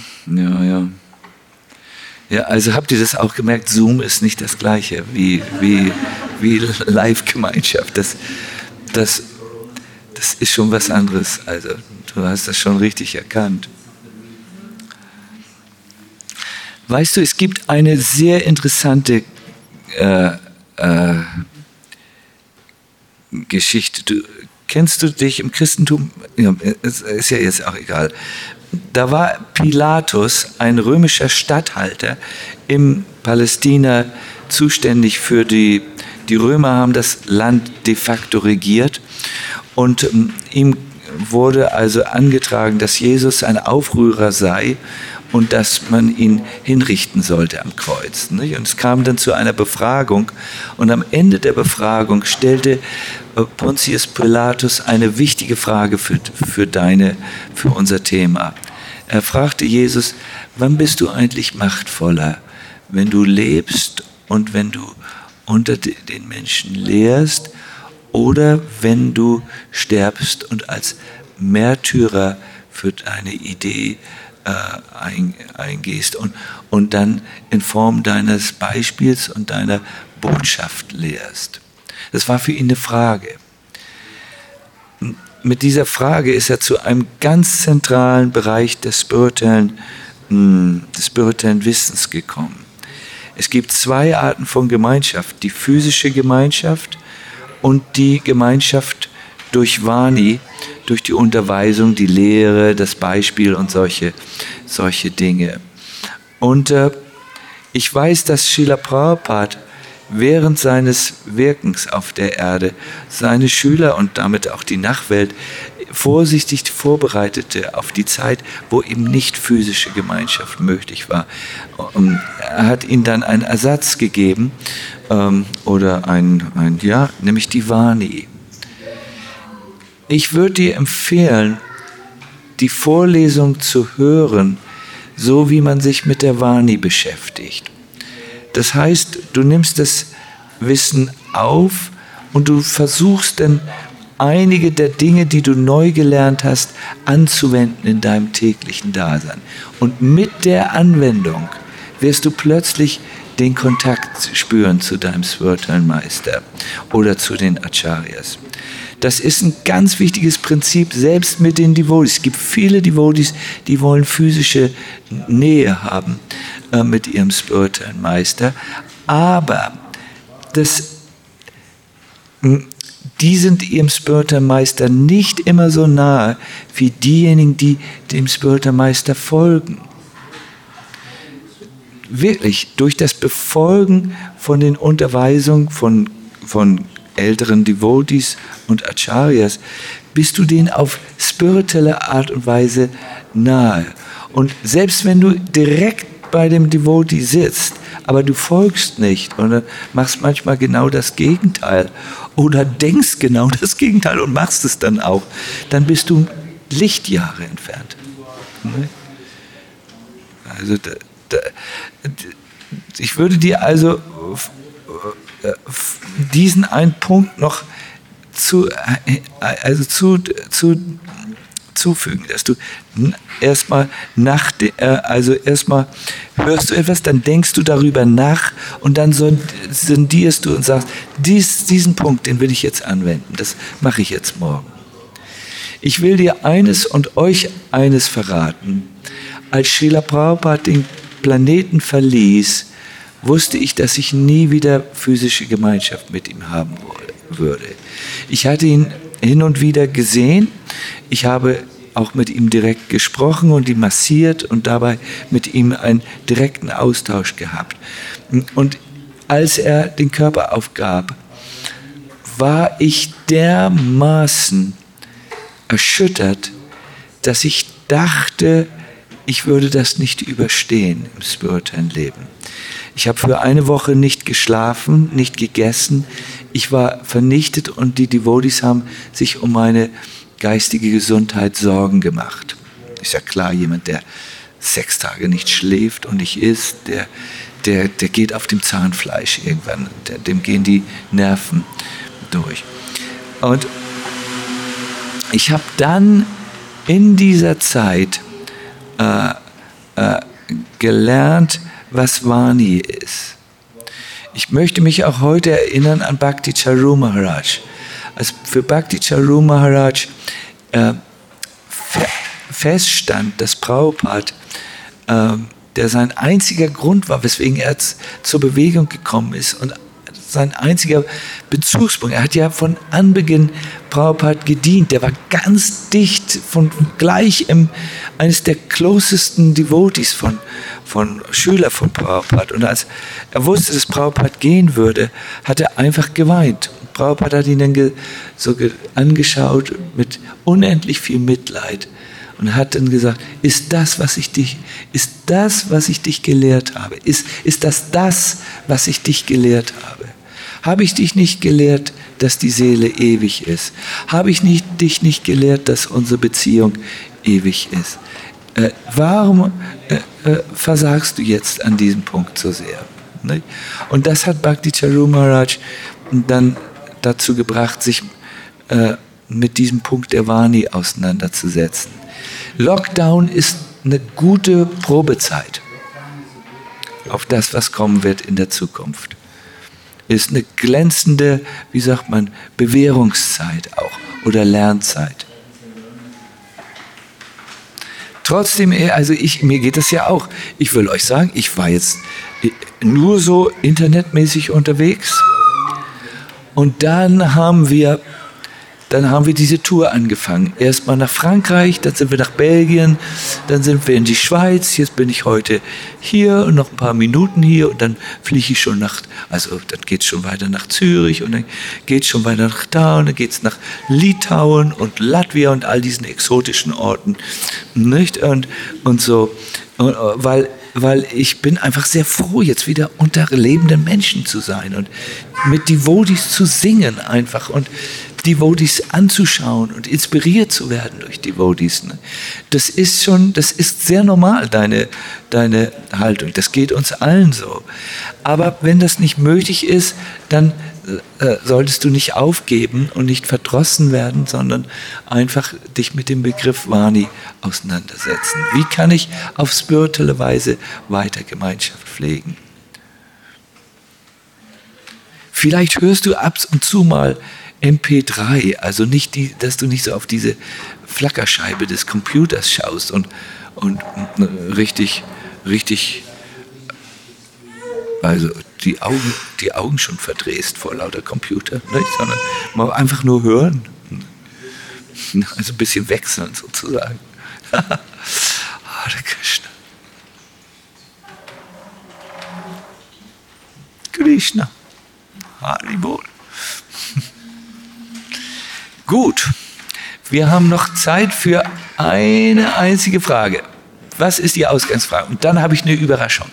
Ja, also habt ihr das auch gemerkt, Zoom ist nicht das Gleiche wie Live-Gemeinschaft. Das ist schon was anderes. Also du hast das schon richtig erkannt. Weißt du, es gibt eine sehr interessante Geschichte. Kennst du dich im Christentum? Ja, ist ja jetzt auch egal. Da war Pilatus, ein römischer Statthalter in Palästina, zuständig für die Römer haben das Land de facto regiert und ihm wurde also angetragen, dass Jesus ein Aufrührer sei und dass man ihn hinrichten sollte am Kreuz. Und es kam dann zu einer Befragung und am Ende der Befragung stellte Pontius Pilatus eine wichtige Frage für unser Thema. Er fragte Jesus, wann bist du eigentlich machtvoller? Wenn du lebst und wenn du unter den Menschen lehrst oder wenn du sterbst und als Märtyrer für deine Idee eingehst und dann in Form deines Beispiels und deiner Botschaft lehrst. Das war für ihn eine Frage. Mit dieser Frage ist er zu einem ganz zentralen Bereich des spirituellen Wissens gekommen. Es gibt zwei Arten von Gemeinschaft, die physische Gemeinschaft und die Gemeinschaft durch Vani, durch die Unterweisung, die Lehre, das Beispiel und solche Dinge. Und ich weiß, dass Srila Prabhupada während seines Wirkens auf der Erde seine Schüler und damit auch die Nachwelt vorsichtig vorbereitete auf die Zeit, wo eben nicht physische Gemeinschaft möglich war. Er hat ihnen dann einen Ersatz gegeben, oder nämlich die Vani. Ich würde dir empfehlen, die Vorlesung zu hören, so wie man sich mit der Vani beschäftigt. Das heißt, du nimmst das Wissen auf und du versuchst dann einige der Dinge, die du neu gelernt hast, anzuwenden in deinem täglichen Dasein. Und mit der Anwendung wirst du plötzlich den Kontakt spüren zu deinem spirituellen Meister oder zu den Acharyas. Das ist ein ganz wichtiges Prinzip, selbst mit den Devotees. Es gibt viele Devotees, die wollen physische Nähe haben mit ihrem spirituellen Meister, aber die sind ihrem spirituellen Meister nicht immer so nahe wie diejenigen, die dem spirituellen Meister folgen. Wirklich, durch das Befolgen von den Unterweisungen von älteren Devotees und Acharyas bist du denen auf spirituelle Art und Weise nahe. Und selbst wenn du direkt bei dem Devotee sitzt, aber du folgst nicht oder machst manchmal genau das Gegenteil oder denkst genau das Gegenteil und machst es dann auch, dann bist du Lichtjahre entfernt. Also ich würde dir also diesen einen Punkt noch zufügen, dass du erstmal erstmal hörst du etwas, dann denkst du darüber nach und dann sondierst du und sagst, diesen Punkt, den will ich jetzt anwenden, das mache ich jetzt morgen. Ich will dir eines und euch eines verraten. Als Srila Prabhupada den Planeten verließ, wusste ich, dass ich nie wieder physische Gemeinschaft mit ihm haben würde. Ich hatte ihn hin und wieder gesehen. Ich habe auch mit ihm direkt gesprochen und ihn massiert und dabei mit ihm einen direkten Austausch gehabt. Und als er den Körper aufgab, war ich dermaßen erschüttert, dass ich dachte, ich würde das nicht überstehen im spirituellen Leben. Ich habe für eine Woche nicht geschlafen, nicht gegessen. Ich war vernichtet und die Devotees haben sich um meine geistige Gesundheit Sorgen gemacht. Ist ja klar, jemand, der 6 Tage nicht schläft und nicht isst, der geht auf dem Zahnfleisch irgendwann. Dem gehen die Nerven durch. Und ich habe dann in dieser Zeit gelernt, was Vani ist. Ich möchte mich auch heute erinnern an Bhakti Charu Maharaj. Als für Bhakti Charu Maharaj feststand, dass Prabhupada, der sein einziger Grund war, weswegen er zur Bewegung gekommen ist und sein einziger Bezugspunkt. Er hat ja von Anbeginn Prabhupada gedient. Der war ganz dicht, gleich eines der closesten Devotees von Schüler von Prabhupada. Und als er wusste, dass Prabhupada gehen würde, hat er einfach geweint. Und Prabhupada hat ihn dann angeschaut mit unendlich viel Mitleid und hat dann gesagt, ist das, was ich dich gelehrt habe? Ist das, was ich dich gelehrt habe? Habe ich dich nicht gelehrt, dass die Seele ewig ist? Habe ich dich nicht gelehrt, dass unsere Beziehung ewig ist? Warum versagst du jetzt an diesem Punkt so sehr? Ne? Und das hat Bhakti Charu Maharaj dann dazu gebracht, sich mit diesem Punkt der Vani auseinanderzusetzen. Lockdown ist eine gute Probezeit auf das, was kommen wird in der Zukunft. Ist eine glänzende, wie sagt man, Bewährungszeit auch oder Lernzeit. Trotzdem, also mir geht das ja auch. Ich will euch sagen, ich war jetzt nur so internetmäßig unterwegs und dann haben wir diese Tour angefangen. Erstmal nach Frankreich, dann sind wir nach Belgien, dann sind wir in die Schweiz. Jetzt bin ich heute hier und noch ein paar Minuten hier und dann fliege ich schon dann geht es schon weiter nach Zürich und dann geht es schon weiter nach da und dann geht es nach Litauen und Latvia und all diesen exotischen Orten. Nicht? Und so, weil ich bin einfach sehr froh, jetzt wieder unter lebenden Menschen zu sein und mit Devotees zu singen einfach und Devotees anzuschauen und inspiriert zu werden durch Devotees. Das ist sehr normal, deine Haltung. Das geht uns allen so. Aber wenn das nicht möglich ist, dann solltest du nicht aufgeben und nicht verdrossen werden, sondern einfach dich mit dem Begriff Vani auseinandersetzen. Wie kann ich auf spirituelle Weise weiter Gemeinschaft pflegen? Vielleicht hörst du ab und zu mal MP3, also nicht dass du nicht so auf diese Flackerscheibe des Computers schaust und richtig, also die Augen schon verdrehst vor lauter Computer, nicht? Sondern mal einfach nur hören, also ein bisschen wechseln sozusagen. Hare Krishna. Krishna. Haribol. Gut, wir haben noch Zeit für eine einzige Frage. Was ist die Ausgangsfrage? Und dann habe ich eine Überraschung.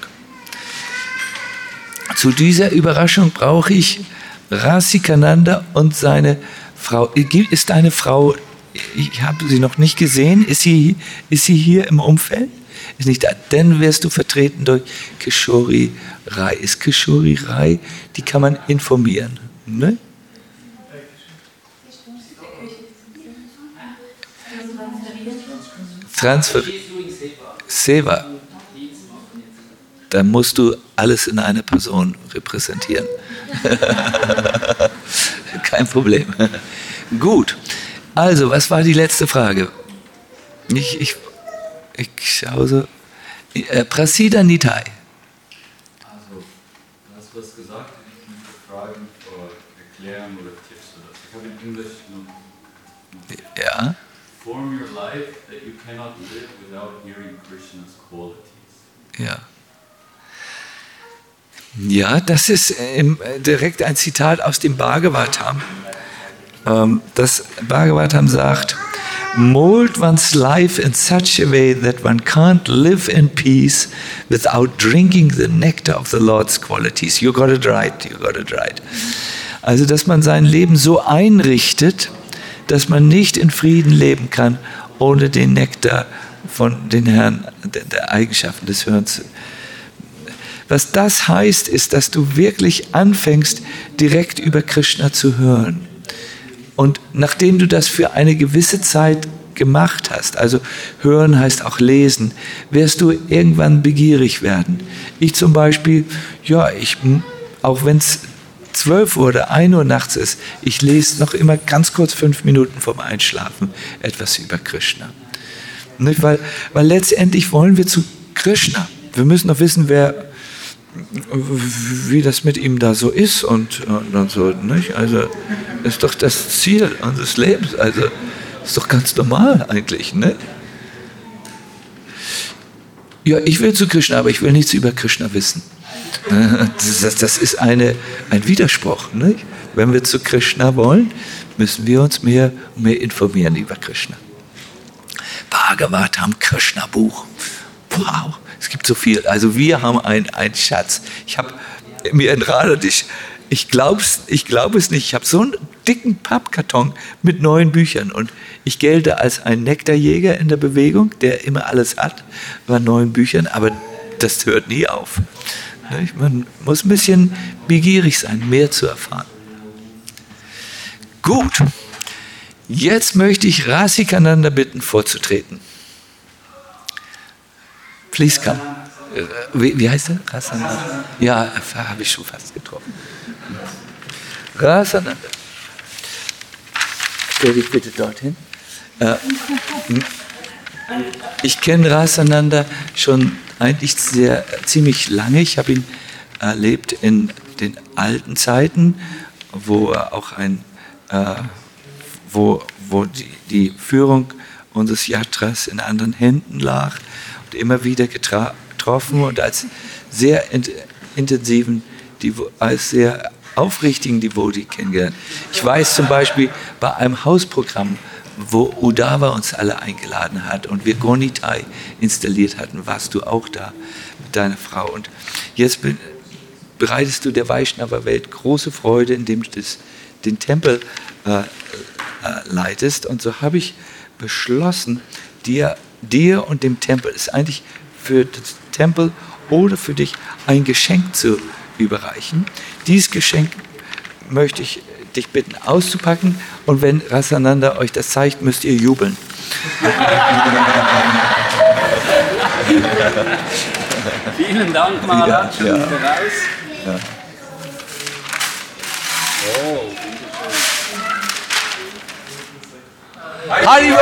Zu dieser Überraschung brauche ich Rasikananda und seine Frau. Ist deine Frau, ich habe sie noch nicht gesehen, ist sie hier im Umfeld? Ist nicht da, dann wirst du vertreten durch Kishori Rai. Ist Kishori Rai, die kann man informieren. Ne? Seva. Da musst du alles in einer Person repräsentieren. Kein Problem. Gut. Also, was war die letzte Frage? Ich schaue so. Prasida Nitai. Also, du hast was gesagt, ich möchte fragen oder erklären oder Tipps oder das. Ich habe in Englisch noch. Ja. Form your life that you cannot live without hearing Krishna's qualities. Ja. Ja, das ist direkt ein Zitat aus dem Bhagavatam. Das Bhagavatam sagt, mold one's life in such a way that one can't live in peace without drinking the nectar of the Lord's qualities. You got it right, you got it right. Also, dass man sein Leben so einrichtet, dass man nicht in Frieden leben kann, ohne den Nektar von den Herrn, der Eigenschaften des Hörens. Was das heißt, ist, dass du wirklich anfängst, direkt über Krishna zu hören. Und nachdem du das für eine gewisse Zeit gemacht hast, also hören heißt auch lesen, wirst du irgendwann begierig werden. Ich zum Beispiel, ja, auch wenn es 12 Uhr oder 1 Uhr nachts ist, ich lese noch immer ganz kurz 5 Minuten vorm Einschlafen etwas über Krishna. Nicht? Weil letztendlich wollen wir zu Krishna. Wir müssen doch wissen, wie das mit ihm da so ist und so. Nicht? Also ist doch das Ziel unseres Lebens. Also ist doch ganz normal eigentlich. Ne? Ja, ich will zu Krishna, aber ich will nichts über Krishna wissen. Das ist ein Widerspruch. Nicht? Wenn wir zu Krishna wollen, müssen wir uns mehr informieren über Krishna. Bhagavatam, Krishna-Buch. Wow, es gibt so viel. Also wir haben einen Schatz. Ich habe mir in Radatisch, ich glaube es nicht, ich habe so einen dicken Pappkarton mit 9 Büchern und ich gelte als ein Nektarjäger in der Bewegung, der immer alles hat, bei 9 Büchern, aber das hört nie auf. Man muss ein bisschen begierig sein, mehr zu erfahren. Gut, jetzt möchte ich Rasikananda bitten, vorzutreten. Please come. Wie heißt er? Rasananda. Ja, habe ich schon fast getroffen. Rasananda. Stell dich bitte dorthin. Ich kenne Rasananda schon eigentlich ziemlich lange. Ich habe ihn erlebt in den alten Zeiten, wo er auch wo die Führung unseres Yatras in anderen Händen lag und immer wieder getroffen und als sehr intensiven, als sehr aufrichtigen Devotee kennengelernt. Ich weiß zum Beispiel bei einem Hausprogramm, wo Uddhava uns alle eingeladen hat und wir Gonitai installiert hatten, warst du auch da mit deiner Frau. Und jetzt bereitest du der Vaishnava-Welt große Freude, indem du den Tempel leitest. Und so habe ich beschlossen, dir und dem Tempel, ist eigentlich für den Tempel oder für dich ein Geschenk zu überreichen. Dieses Geschenk möchte ich dich bitten auszupacken und wenn Rasananda euch das zeigt, müsst ihr jubeln. Vielen Dank, Maharaj. Ja. Raus. Ja. Oh, Haribo!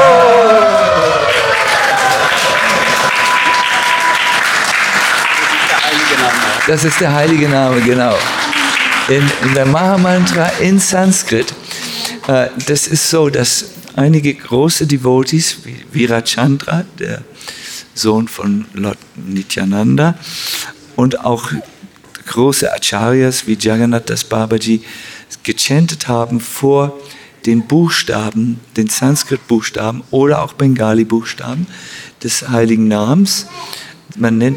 Das ist der heilige Name, genau. In der Mahamantra in Sanskrit, das ist so, dass einige große Devotees, wie Virachandra, der Sohn von Lord Nityananda, und auch große Acharyas wie Jagannath Das Babaji gechantet haben vor den Buchstaben, den Sanskrit-Buchstaben oder auch Bengali-Buchstaben des heiligen Namens. Man nennt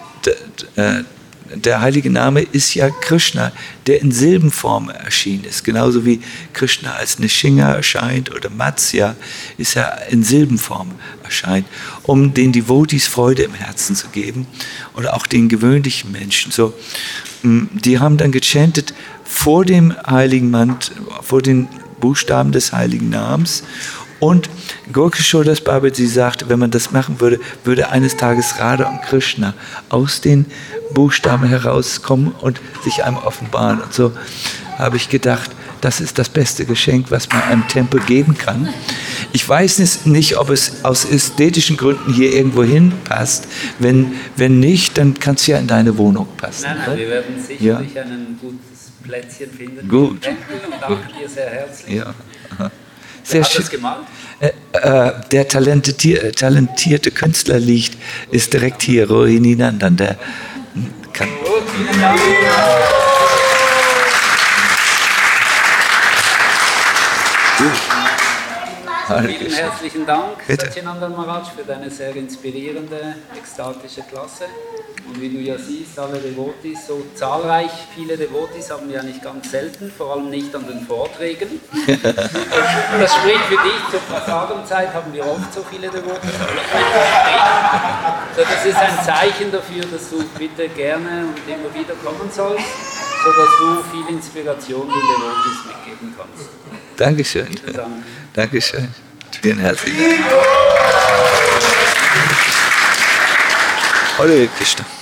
der heilige Name ist ja Krishna, der in Silbenform erschienen ist. Genauso wie Krishna als Nishinga erscheint oder Matsya, ist er in Silbenform erscheint, um den Devotees Freude im Herzen zu geben oder auch den gewöhnlichen Menschen. So, die haben dann gechantet vor dem Heiligen Mann, vor den Buchstaben des Heiligen Namens. Und Gurkishodas Babaji sagte, wenn man das machen würde, würde eines Tages Radha und Krishna aus den Buchstaben herauskommen und sich einem offenbaren. Und so habe ich gedacht, das ist das beste Geschenk, was man einem Tempel geben kann. Ich weiß nicht, ob es aus ästhetischen Gründen hier irgendwo hinpasst. Wenn nicht, dann kann es ja in deine Wohnung passen. Nein, wir werden sicherlich ein gutes Plätzchen finden. Gut. Und danke dir sehr herzlich. Ja. Wer hat schön. das gemalt? Der talentierte Künstler ist direkt hier, Rohini Nandan. Der kann. Gut, vielen Dank. Vielen herzlichen Dank, Satyananda Maharaj, für deine sehr inspirierende, ekstatische Klasse. Und wie du ja siehst, alle Devotis, so zahlreich, viele Devotis haben wir ja nicht ganz selten, vor allem nicht an den Vorträgen. Das spricht für dich, zur Prasadam-Zeit haben wir oft so viele Devotis, aber nicht mit so, das ist ein Zeichen dafür, dass du bitte gerne und immer wieder kommen sollst, sodass du viel Inspiration den Devotis mitgeben kannst. Dankeschön. Dankeschön. Vielen herzlichen Dank. Hare Krishna.